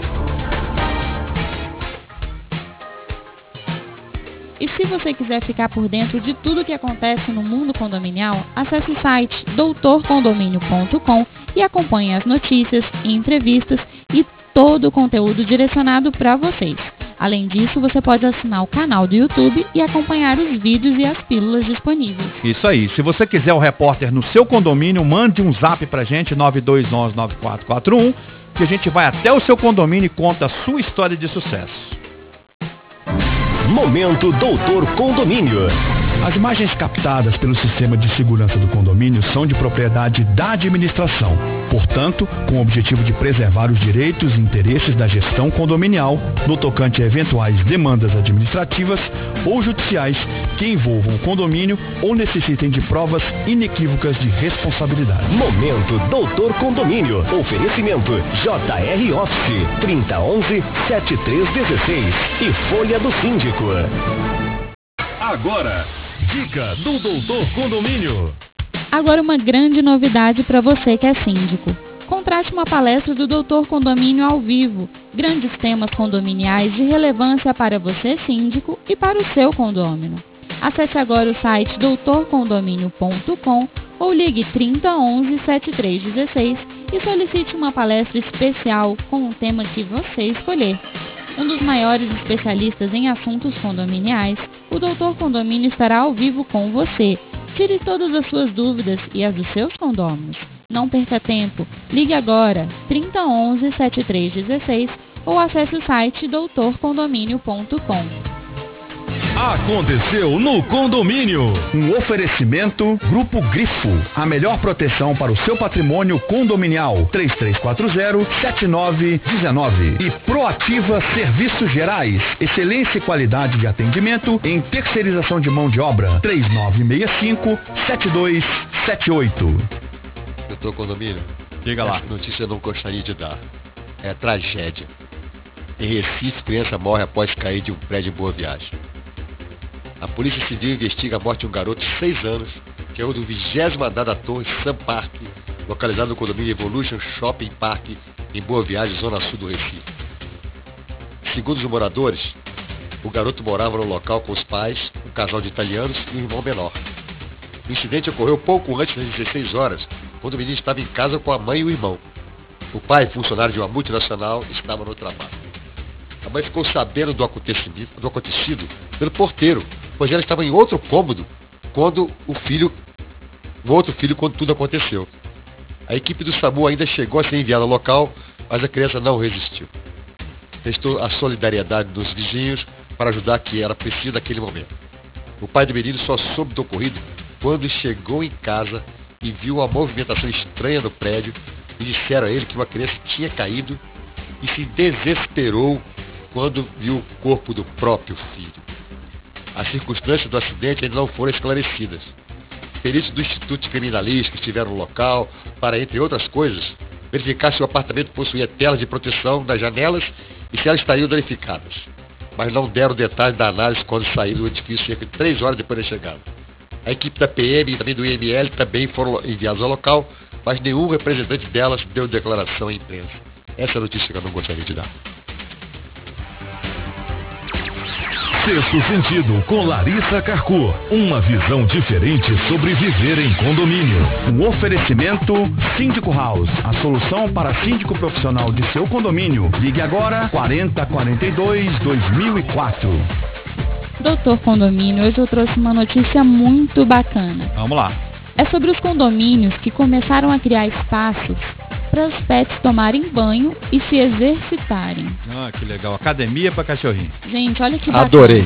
E se você quiser ficar por dentro de tudo que acontece no mundo condominial, acesse o site doutorcondomínio.com e acompanhe as notícias, entrevistas e todo o conteúdo direcionado para vocês. Além disso, você pode assinar o canal do YouTube e acompanhar os vídeos e as pílulas disponíveis. Isso aí. Se você quiser o repórter no seu condomínio, mande um zap pra gente, 9211-9441, que a gente vai até o seu condomínio e conta a sua história de sucesso. Momento Doutor Condomínio. As imagens captadas pelo sistema de segurança do condomínio são de propriedade da administração. Portanto, com o objetivo de preservar os direitos e interesses da gestão condominial no tocante a eventuais demandas administrativas ou judiciais que envolvam o condomínio ou necessitem de provas inequívocas de responsabilidade. Momento Doutor Condomínio. Oferecimento JR Office 3011-7316 e Folha do Síndico. Agora, dica do Doutor Condomínio. Agora uma grande novidade para você que é síndico. Contrate uma palestra do Doutor Condomínio ao vivo. Grandes temas condominiais de relevância para você, síndico, e para o seu condômino. Acesse agora o site doutorcondomínio.com ou ligue 3011-7316 e solicite uma palestra especial com o tema que você escolher. Um dos maiores especialistas em assuntos condominiais, o Doutor Condomínio estará ao vivo com você. Tire todas as suas dúvidas e as dos seus condôminos. Não perca tempo. Ligue agora 3011-7316 ou acesse o site doutorcondomínio.com. Aconteceu no condomínio. Um oferecimento Grupo Grifo, a melhor proteção para o seu patrimônio condominial. 3340-7919. E Proativa Serviços Gerais, excelência e qualidade de atendimento em terceirização de mão de obra. 3965-7278. Doutor Condomínio, diga lá. Essa notícia eu não gostaria de dar. É tragédia. Em Recife, criança morre após cair de um prédio em Boa Viagem. A Polícia Civil investiga a morte de um garoto de 6 anos, que é o do 20º andar da Torre Sun Park, localizado no condomínio Evolution Shopping Park, em Boa Viagem, zona sul do Recife. Segundo os moradores, o garoto morava no local com os pais, um casal de italianos e um irmão menor. O incidente ocorreu pouco antes das 16 horas, quando o menino estava em casa com a mãe e o irmão. O pai, funcionário de uma multinacional, estava no trabalho. A mãe ficou sabendo do acontecido pelo porteiro, pois ela estava em outro cômodo quando quando tudo aconteceu. A equipe do SAMU ainda chegou a ser enviada ao local, mas a criança não resistiu. Restou a solidariedade dos vizinhos para ajudar que era preciso naquele momento. O pai do menino só soube do ocorrido quando chegou em casa e viu uma movimentação estranha no prédio e disseram a ele que uma criança tinha caído e se desesperou quando viu o corpo do próprio filho. As circunstâncias do acidente ainda não foram esclarecidas. Peritos do Instituto Criminalístico estiveram no local para, entre outras coisas, verificar se o apartamento possuía telas de proteção das janelas e se elas estariam danificadas. Mas não deram detalhes da análise quando saíram do edifício cerca de 3 horas depois da chegada. A equipe da PM e também do IML também foram enviados ao local, mas nenhum representante delas deu declaração à imprensa. Essa é a notícia que eu não gostaria de dar. Sexto Sentido, com Larissa Carcu. Uma visão diferente sobre viver em condomínio. Um oferecimento Síndico House, a solução para síndico profissional de seu condomínio. Ligue agora 4042-2004. Doutor Condomínio, hoje eu trouxe uma notícia muito bacana. Vamos lá. É sobre os condomínios que começaram a criar espaços para os pets tomarem banho e se exercitarem. Ah, que legal. Academia para cachorrinho. Gente, olha que bacana. Adorei.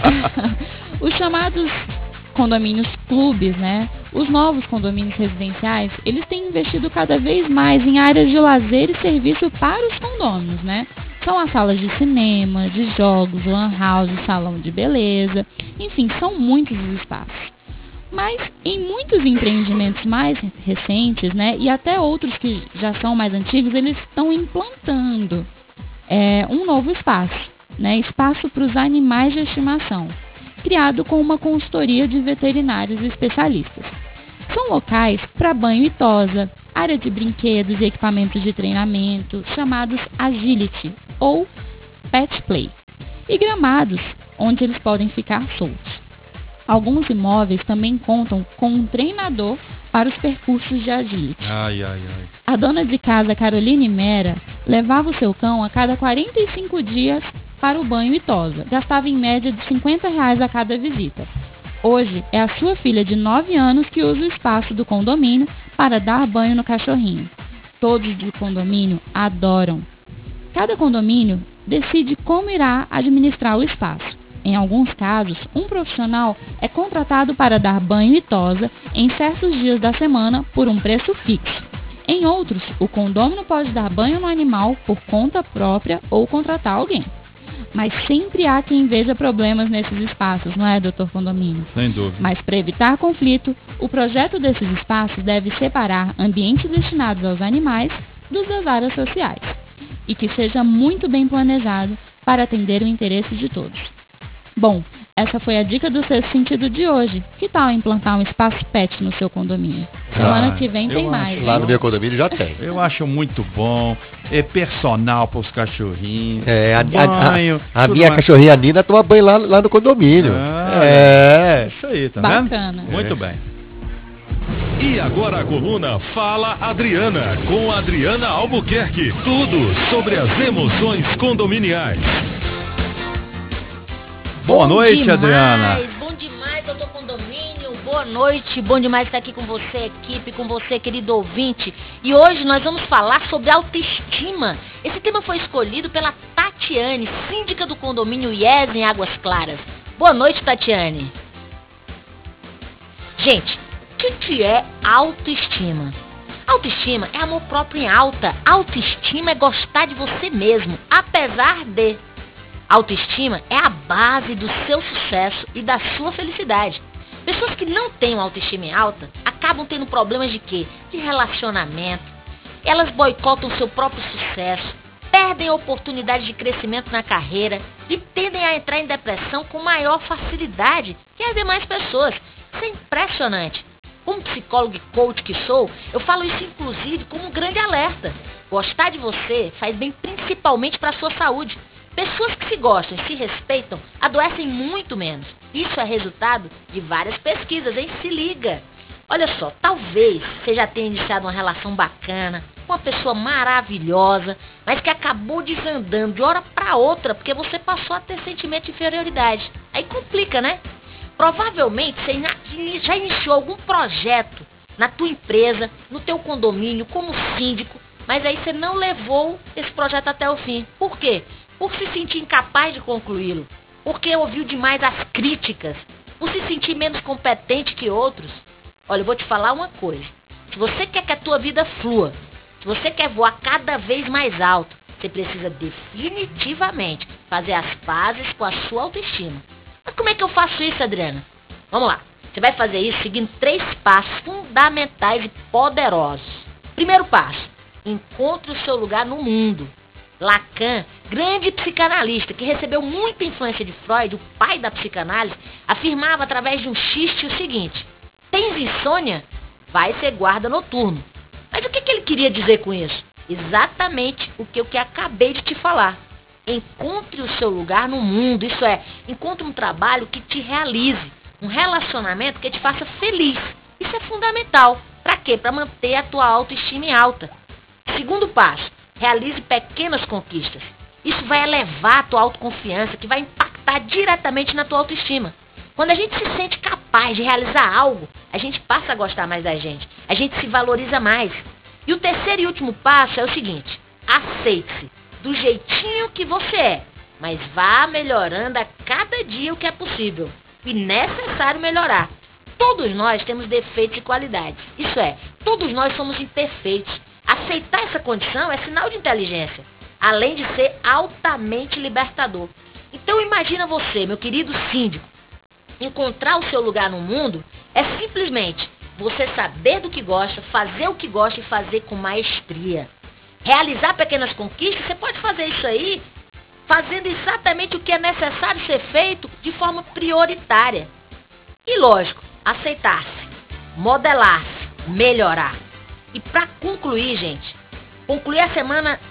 Os chamados condomínios clubes, né? Os novos condomínios residenciais, eles têm investido cada vez mais em áreas de lazer e serviço para os condôminos, né? São as salas de cinema, de jogos, lan house, salão de beleza, enfim, são muitos os espaços. Mas em muitos empreendimentos mais recentes, né, e até outros que já são mais antigos, eles estão implantando um novo espaço, né, espaço para os animais de estimação, criado com uma consultoria de veterinários e especialistas. São locais para banho e tosa, área de brinquedos e equipamentos de treinamento, chamados agility ou pet play, e gramados, onde eles podem ficar soltos. Alguns imóveis também contam com um treinador para os percursos de agility. A dona de casa, Caroline Mera, levava o seu cão a cada 45 dias para o banho e tosa. Gastava em média de R$50 a cada visita. Hoje, é a sua filha de 9 anos que usa o espaço do condomínio para dar banho no cachorrinho. Todos do condomínio adoram. Cada condomínio decide como irá administrar o espaço. Em alguns casos, um profissional é contratado para dar banho e tosa em certos dias da semana por um preço fixo. Em outros, o condômino pode dar banho no animal por conta própria ou contratar alguém. Mas sempre há quem veja problemas nesses espaços, não é, doutor Condomínio? Sem dúvida. Mas para evitar conflito, o projeto desses espaços deve separar ambientes destinados aos animais dos das áreas sociais. E que seja muito bem planejado para atender o interesse de todos. Bom, essa foi a dica do Sexto Sentido de hoje. Que tal implantar um espaço pet no seu condomínio? Semana que vem tem mais. Lá no meu condomínio já tem. Eu acho muito bom. É personal para os cachorrinhos. A minha cachorrinha Nina toma banho lá no condomínio. Isso aí, tá bacana. vendo? Muito bem. E agora a coluna Fala Adriana, com Adriana Albuquerque. Tudo sobre as emoções condominiais. Boa noite, Adriana. Bom demais, doutor Condomínio. Boa noite, bom demais estar aqui com você, equipe, com você, querido ouvinte. E hoje nós vamos falar sobre autoestima. Esse tema foi escolhido pela Tatiane, síndica do condomínio IES em Águas Claras. Boa noite, Tatiane. Gente, o que é autoestima? Autoestima é amor próprio em alta. Autoestima é gostar de você mesmo, apesar de. Autoestima é a base do seu sucesso e da sua felicidade. Pessoas que não têm uma autoestima em alta acabam tendo problemas de quê? De relacionamento. Elas boicotam seu próprio sucesso, perdem a oportunidade de crescimento na carreira e tendem a entrar em depressão com maior facilidade que as demais pessoas. Isso é impressionante. Como psicólogo e coach que sou, eu falo isso inclusive como um grande alerta. Gostar de você faz bem principalmente para a sua saúde. Pessoas que se gostam e se respeitam adoecem muito menos. Isso é resultado de várias pesquisas, hein? Se liga! Olha só, talvez você já tenha iniciado uma relação bacana, com uma pessoa maravilhosa, mas que acabou desandando de hora para outra porque você passou a ter sentimento de inferioridade. Aí complica, né? Provavelmente você já iniciou algum projeto na tua empresa, no teu condomínio, como síndico, mas aí você não levou esse projeto até o fim. Por quê? Por se sentir incapaz de concluí-lo, porque ouviu demais as críticas, por se sentir menos competente que outros. Olha, eu vou te falar uma coisa. Se você quer que a tua vida flua, se você quer voar cada vez mais alto, você precisa definitivamente fazer as pazes com a sua autoestima. Mas como é que eu faço isso, Adriana? Vamos lá. Você vai fazer isso seguindo 3 passos fundamentais e poderosos. Primeiro passo, encontre o seu lugar no mundo. Lacan, grande psicanalista que recebeu muita influência de Freud, o pai da psicanálise, afirmava através de um xiste o seguinte: tens insônia? Vai ser guarda noturno. Mas o que ele queria dizer com isso? Exatamente o que eu acabei de te falar. Encontre o seu lugar no mundo, isso é, encontre um trabalho que te realize, um relacionamento que te faça feliz. Isso é fundamental. Para quê? Para manter a tua autoestima em alta. Segundo passo, realize pequenas conquistas. Isso vai elevar a tua autoconfiança, que vai impactar diretamente na tua autoestima. Quando a gente se sente capaz de realizar algo, a gente passa a gostar mais da gente. A gente se valoriza mais. E o terceiro e último passo é o seguinte: aceite-se do jeitinho que você é, mas vá melhorando a cada dia o que é possível e necessário melhorar. Todos nós temos defeitos e qualidades. Isso é, todos nós somos imperfeitos. Aceitar essa condição é sinal de inteligência, além de ser altamente libertador. Então imagina você, meu querido síndico, encontrar o seu lugar no mundo é simplesmente você saber do que gosta, fazer o que gosta e fazer com maestria. Realizar pequenas conquistas, você pode fazer isso aí fazendo exatamente o que é necessário ser feito de forma prioritária. E lógico, aceitar-se, modelar-se, melhorar. E para concluir, gente, concluir a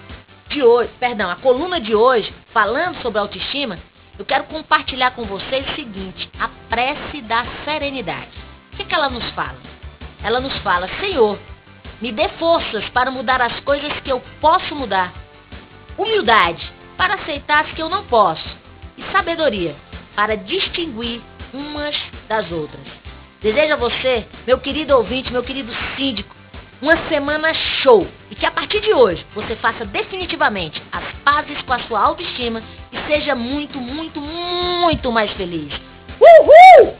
coluna de hoje, falando sobre autoestima, eu quero compartilhar com vocês o seguinte: a prece da serenidade. O que ela nos fala? Ela nos fala: Senhor, me dê forças para mudar as coisas que eu posso mudar. Humildade para aceitar as que eu não posso. E sabedoria para distinguir umas das outras. Desejo a você, meu querido ouvinte, meu querido síndico, uma semana show. E que a partir de hoje você faça definitivamente as pazes com a sua autoestima e seja muito, muito, muito mais feliz. Uhul!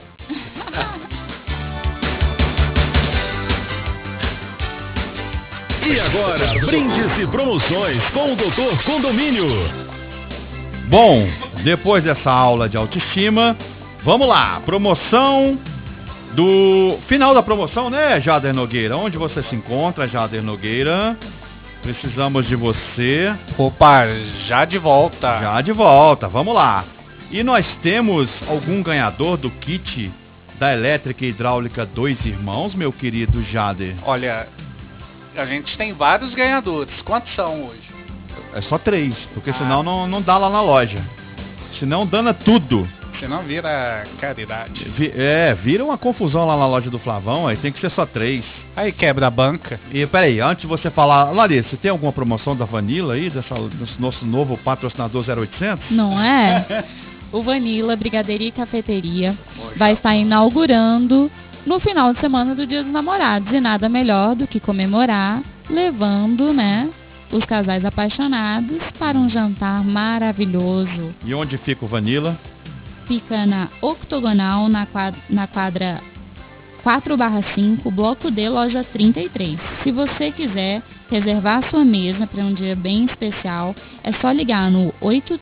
E agora, brindes e promoções com o Dr. Condomínio. Bom, depois dessa aula de autoestima, vamos lá. Promoção do final da promoção, né, Jader Nogueira? Onde você se encontra, Jader Nogueira? Precisamos de você. Opa, já de volta. Já de volta, vamos lá. E nós temos algum ganhador do kit da elétrica e hidráulica Dois Irmãos, meu querido Jader? Olha, a gente tem vários ganhadores. Quantos são hoje? É só 3, porque senão não dá lá na loja. Senão dana tudo. Senão vira caridade. Vira uma confusão lá na loja do Flavão, aí tem que ser só 3. Aí quebra a banca. E peraí, antes de você falar, Larissa, tem alguma promoção da Vanilla aí, desse nosso novo patrocinador 0800? Não é? O Vanilla Brigaderia e Cafeteria vai estar inaugurando no final de semana do Dia dos Namorados. E nada melhor do que comemorar levando, né, os casais apaixonados para um jantar maravilhoso. E onde fica o Vanilla? fica na Octogonal, na quadra 4/5, Bloco D, loja 33. Se você quiser reservar sua mesa para um dia bem especial, é só ligar no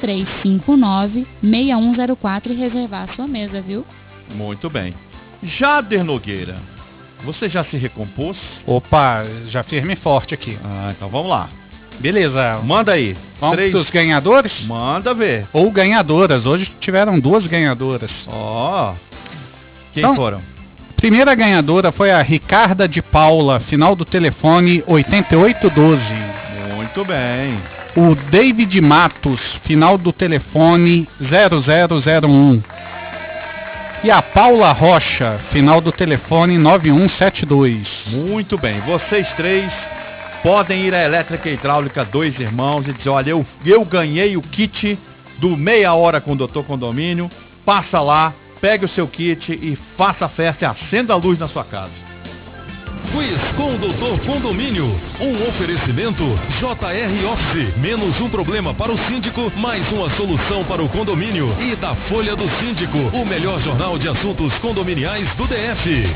8359-6104 e reservar sua mesa, viu? Muito bem. Jader Nogueira, você já se recompôs? Opa, já firme e forte aqui. Então vamos lá. Beleza. Manda aí. Vamos pros ganhadores? Manda ver. Ou ganhadoras. Hoje tiveram 2 ganhadoras. Quem foram? Primeira ganhadora foi a Ricarda de Paula, final do telefone 8812. Muito bem. O David Matos, final do telefone 0001. E a Paula Rocha, final do telefone 9172. Muito bem. Vocês 3 podem ir à Elétrica e Hidráulica Dois Irmãos e dizer, olha, eu ganhei o kit do Meia Hora com o Dr. Condomínio. Passa lá, pegue o seu kit e faça a festa e acenda a luz na sua casa. Quiz com o Dr. Condomínio. Um oferecimento JR Office. Menos um problema para o síndico, mais uma solução para o condomínio. E da Folha do Síndico, o melhor jornal de assuntos condominiais do DF.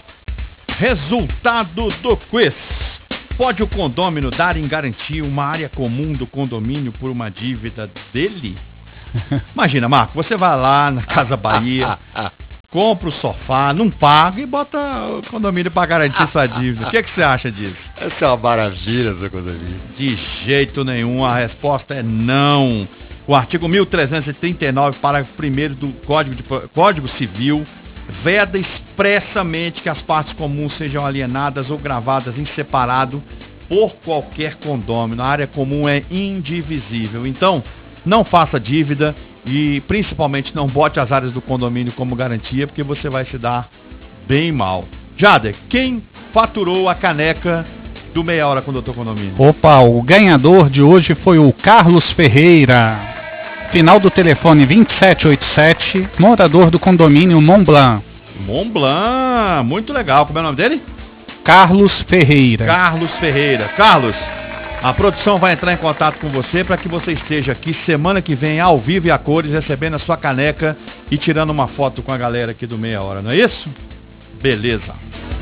Resultado do quiz. Pode o condômino dar em garantia uma área comum do condomínio por uma dívida dele? Imagina, Marco, você vai lá na Casa Bahia, compra o sofá, não paga e bota o condomínio para garantir sua dívida. O que você acha disso? Essa é uma maravilha, seu condomínio. De jeito nenhum, a resposta é não. O artigo 1339, parágrafo 1º do Código Civil, veda expressamente que as partes comuns sejam alienadas ou gravadas em separado por qualquer condômino. A área comum é indivisível. Então, não faça dívida e principalmente não bote as áreas do condomínio como garantia, porque você vai se dar bem mal. Jader, quem faturou a caneca do Meia Hora com o Dr. Condomínio? Opa, o ganhador de hoje foi o Carlos Ferreira, final do telefone 2787, morador do condomínio Mont Blanc. Mont Blanc, muito legal. Como é o nome dele? Carlos Ferreira. Carlos Ferreira. Carlos, a produção vai entrar em contato com você para que você esteja aqui semana que vem ao vivo e a cores, recebendo a sua caneca e tirando uma foto com a galera aqui do Meia Hora, não é isso? Beleza.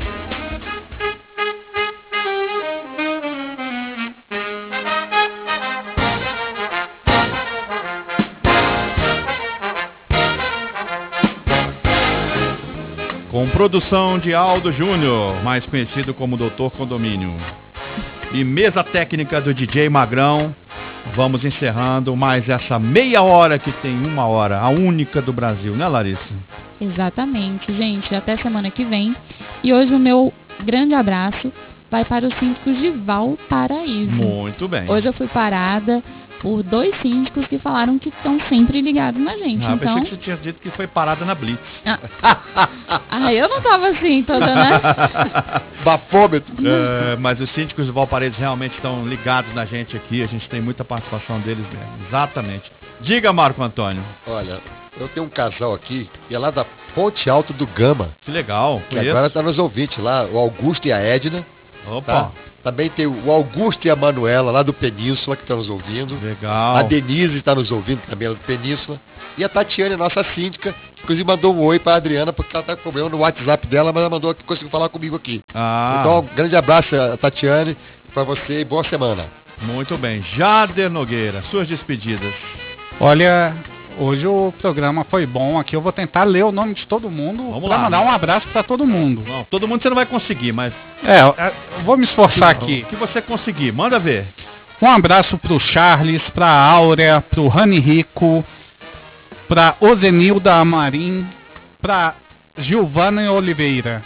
Com produção de Aldo Júnior, mais conhecido como Dr. Condomínio. E mesa técnica do DJ Magrão. Vamos encerrando mais essa meia hora que tem uma hora, a única do Brasil, né, Larissa? Exatamente, gente. Até semana que vem. E hoje o meu grande abraço vai para os síndicos de Valparaíso. Muito bem. Hoje eu fui parada por 2 síndicos que falaram que estão sempre ligados na gente. Ah, então... pensei que você tinha dito que foi parada na Blitz. Eu não tava assim toda, né? Bafômetro. Mas os síndicos de Valparaíso realmente estão ligados na gente aqui. A gente tem muita participação deles mesmo. Exatamente. Diga, Marco Antônio. Olha, eu tenho um casal aqui, que é lá da Ponte Alto do Gama. Que legal. Que agora está nos ouvintes lá, o Augusto e a Edna. Opa. Tá? Também tem o Augusto e a Manuela, lá do Península, que estão nos ouvindo. Legal. A Denise está nos ouvindo também, lá do Península. E a Tatiane, nossa síndica, que inclusive mandou um oi para a Adriana, porque ela está com problema no WhatsApp dela, mas ela mandou que conseguiu falar comigo aqui. Então, um grande abraço, Tatiane, para você e boa semana. Muito bem. Jader Nogueira, suas despedidas. Olha, hoje o programa foi bom aqui. Eu vou tentar ler o nome de todo mundo para mandar um abraço para todo mundo. Não, todo mundo você não vai conseguir, mas... eu vou me esforçar aqui. O que você conseguir, manda ver. Um abraço pro Charles, pra Áurea, pro Rani Rico, pra Ozenilda Amarim, pra Gilvana Oliveira.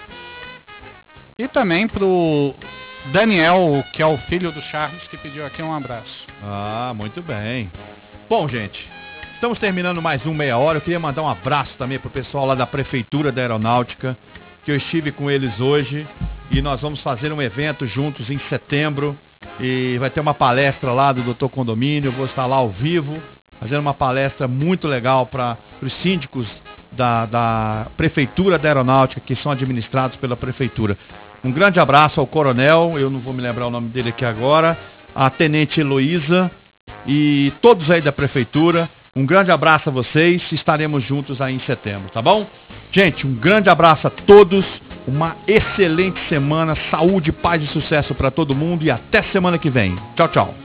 E também pro Daniel, que é o filho do Charles, que pediu aqui um abraço. Muito bem. Bom, gente, estamos terminando mais Meia Hora. Eu queria mandar um abraço também pro pessoal lá da Prefeitura da Aeronáutica, que eu estive com eles hoje. E nós vamos fazer um evento juntos em setembro. E vai ter uma palestra lá do Dr. Condomínio. Eu vou estar lá ao vivo, fazendo uma palestra muito legal para os síndicos da Prefeitura da Aeronáutica, que são administrados pela Prefeitura. Um grande abraço ao Coronel, eu não vou me lembrar o nome dele aqui agora, a Tenente Heloísa e todos aí da Prefeitura. Um grande abraço a vocês, estaremos juntos aí em setembro, tá bom? Gente, um grande abraço a todos, uma excelente semana, saúde, paz e sucesso para todo mundo e até semana que vem. Tchau, tchau.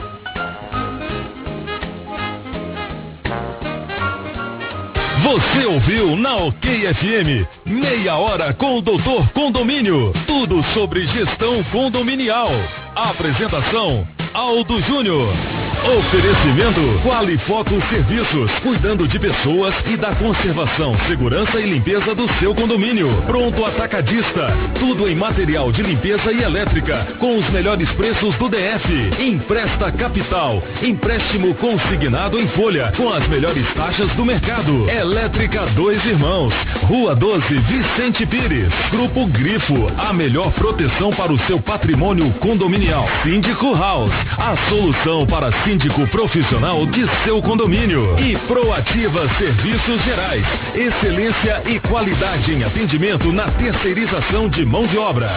Você ouviu na OK FM, meia hora com o Doutor Condomínio. Tudo sobre gestão condominial. Apresentação, Aldo Júnior. Oferecimento Qualifoco Serviços, cuidando de pessoas e da conservação, segurança e limpeza do seu condomínio. Pronto Atacadista, tudo em material de limpeza e elétrica, com os melhores preços do DF. Empresta Capital, empréstimo consignado em folha, com as melhores taxas do mercado. Elétrica Dois Irmãos, Rua 12, Vicente Pires. Grupo Grifo, a melhor proteção para o seu patrimônio condominial. Síndico House, a solução para síndico profissional de seu condomínio. E Proativa Serviços Gerais, excelência e qualidade em atendimento na terceirização de mão de obra.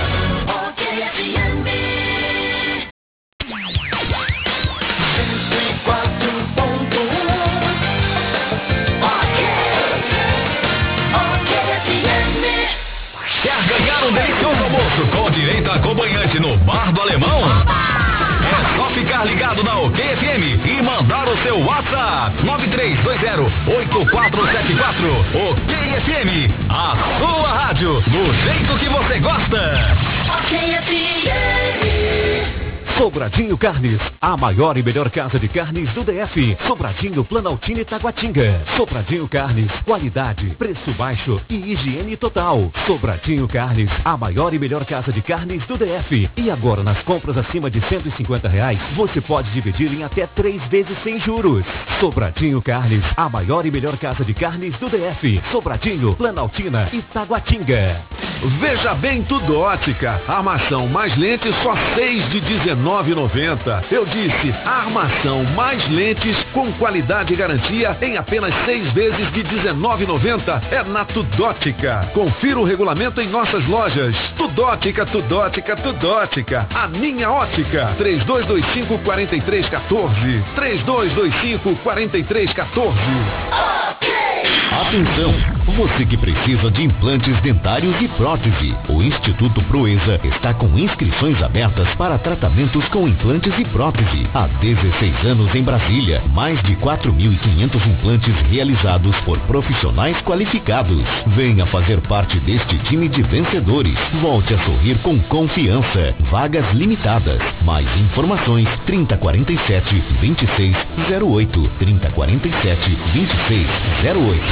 Quer ganhar um delicioso almoço com direito a acompanhante no Bar do Alemão? É só ficar ligado na OK FM e mandar o seu WhatsApp 9320-8474. OK FM, a sua rádio, do jeito que você gosta. OK FM. Sobradinho Carnes, a maior e melhor casa de carnes do DF. Sobradinho, Planaltina e Taguatinga. Sobradinho Carnes, qualidade, preço baixo e higiene total. Sobradinho Carnes, a maior e melhor casa de carnes do DF. E agora, nas compras acima de R$150, você pode dividir em até 3 vezes sem juros. Sobradinho Carnes, a maior e melhor casa de carnes do DF. Sobradinho, Planaltina e Taguatinga. Veja bem, tudo ótica. Armação mais lentes só 6 de R$19,90. Eu disse, armação mais lentes com qualidade e garantia em apenas 6 vezes de R$19,90. É na Tudótica. Confira o regulamento em nossas lojas. Tudótica, Tudótica, Tudótica. A minha ótica. 3225-4314. 3225-4314. Atenção, você que precisa de implantes dentários e prótese. O Instituto Proeza está com inscrições abertas para tratamentos com implantes e prótese. Há 16 anos em Brasília, mais de 4.500 implantes realizados por profissionais qualificados. Venha fazer parte deste time de vencedores. Volte a sorrir com confiança. Vagas limitadas. Mais informações 3047-2608. 3047-2608.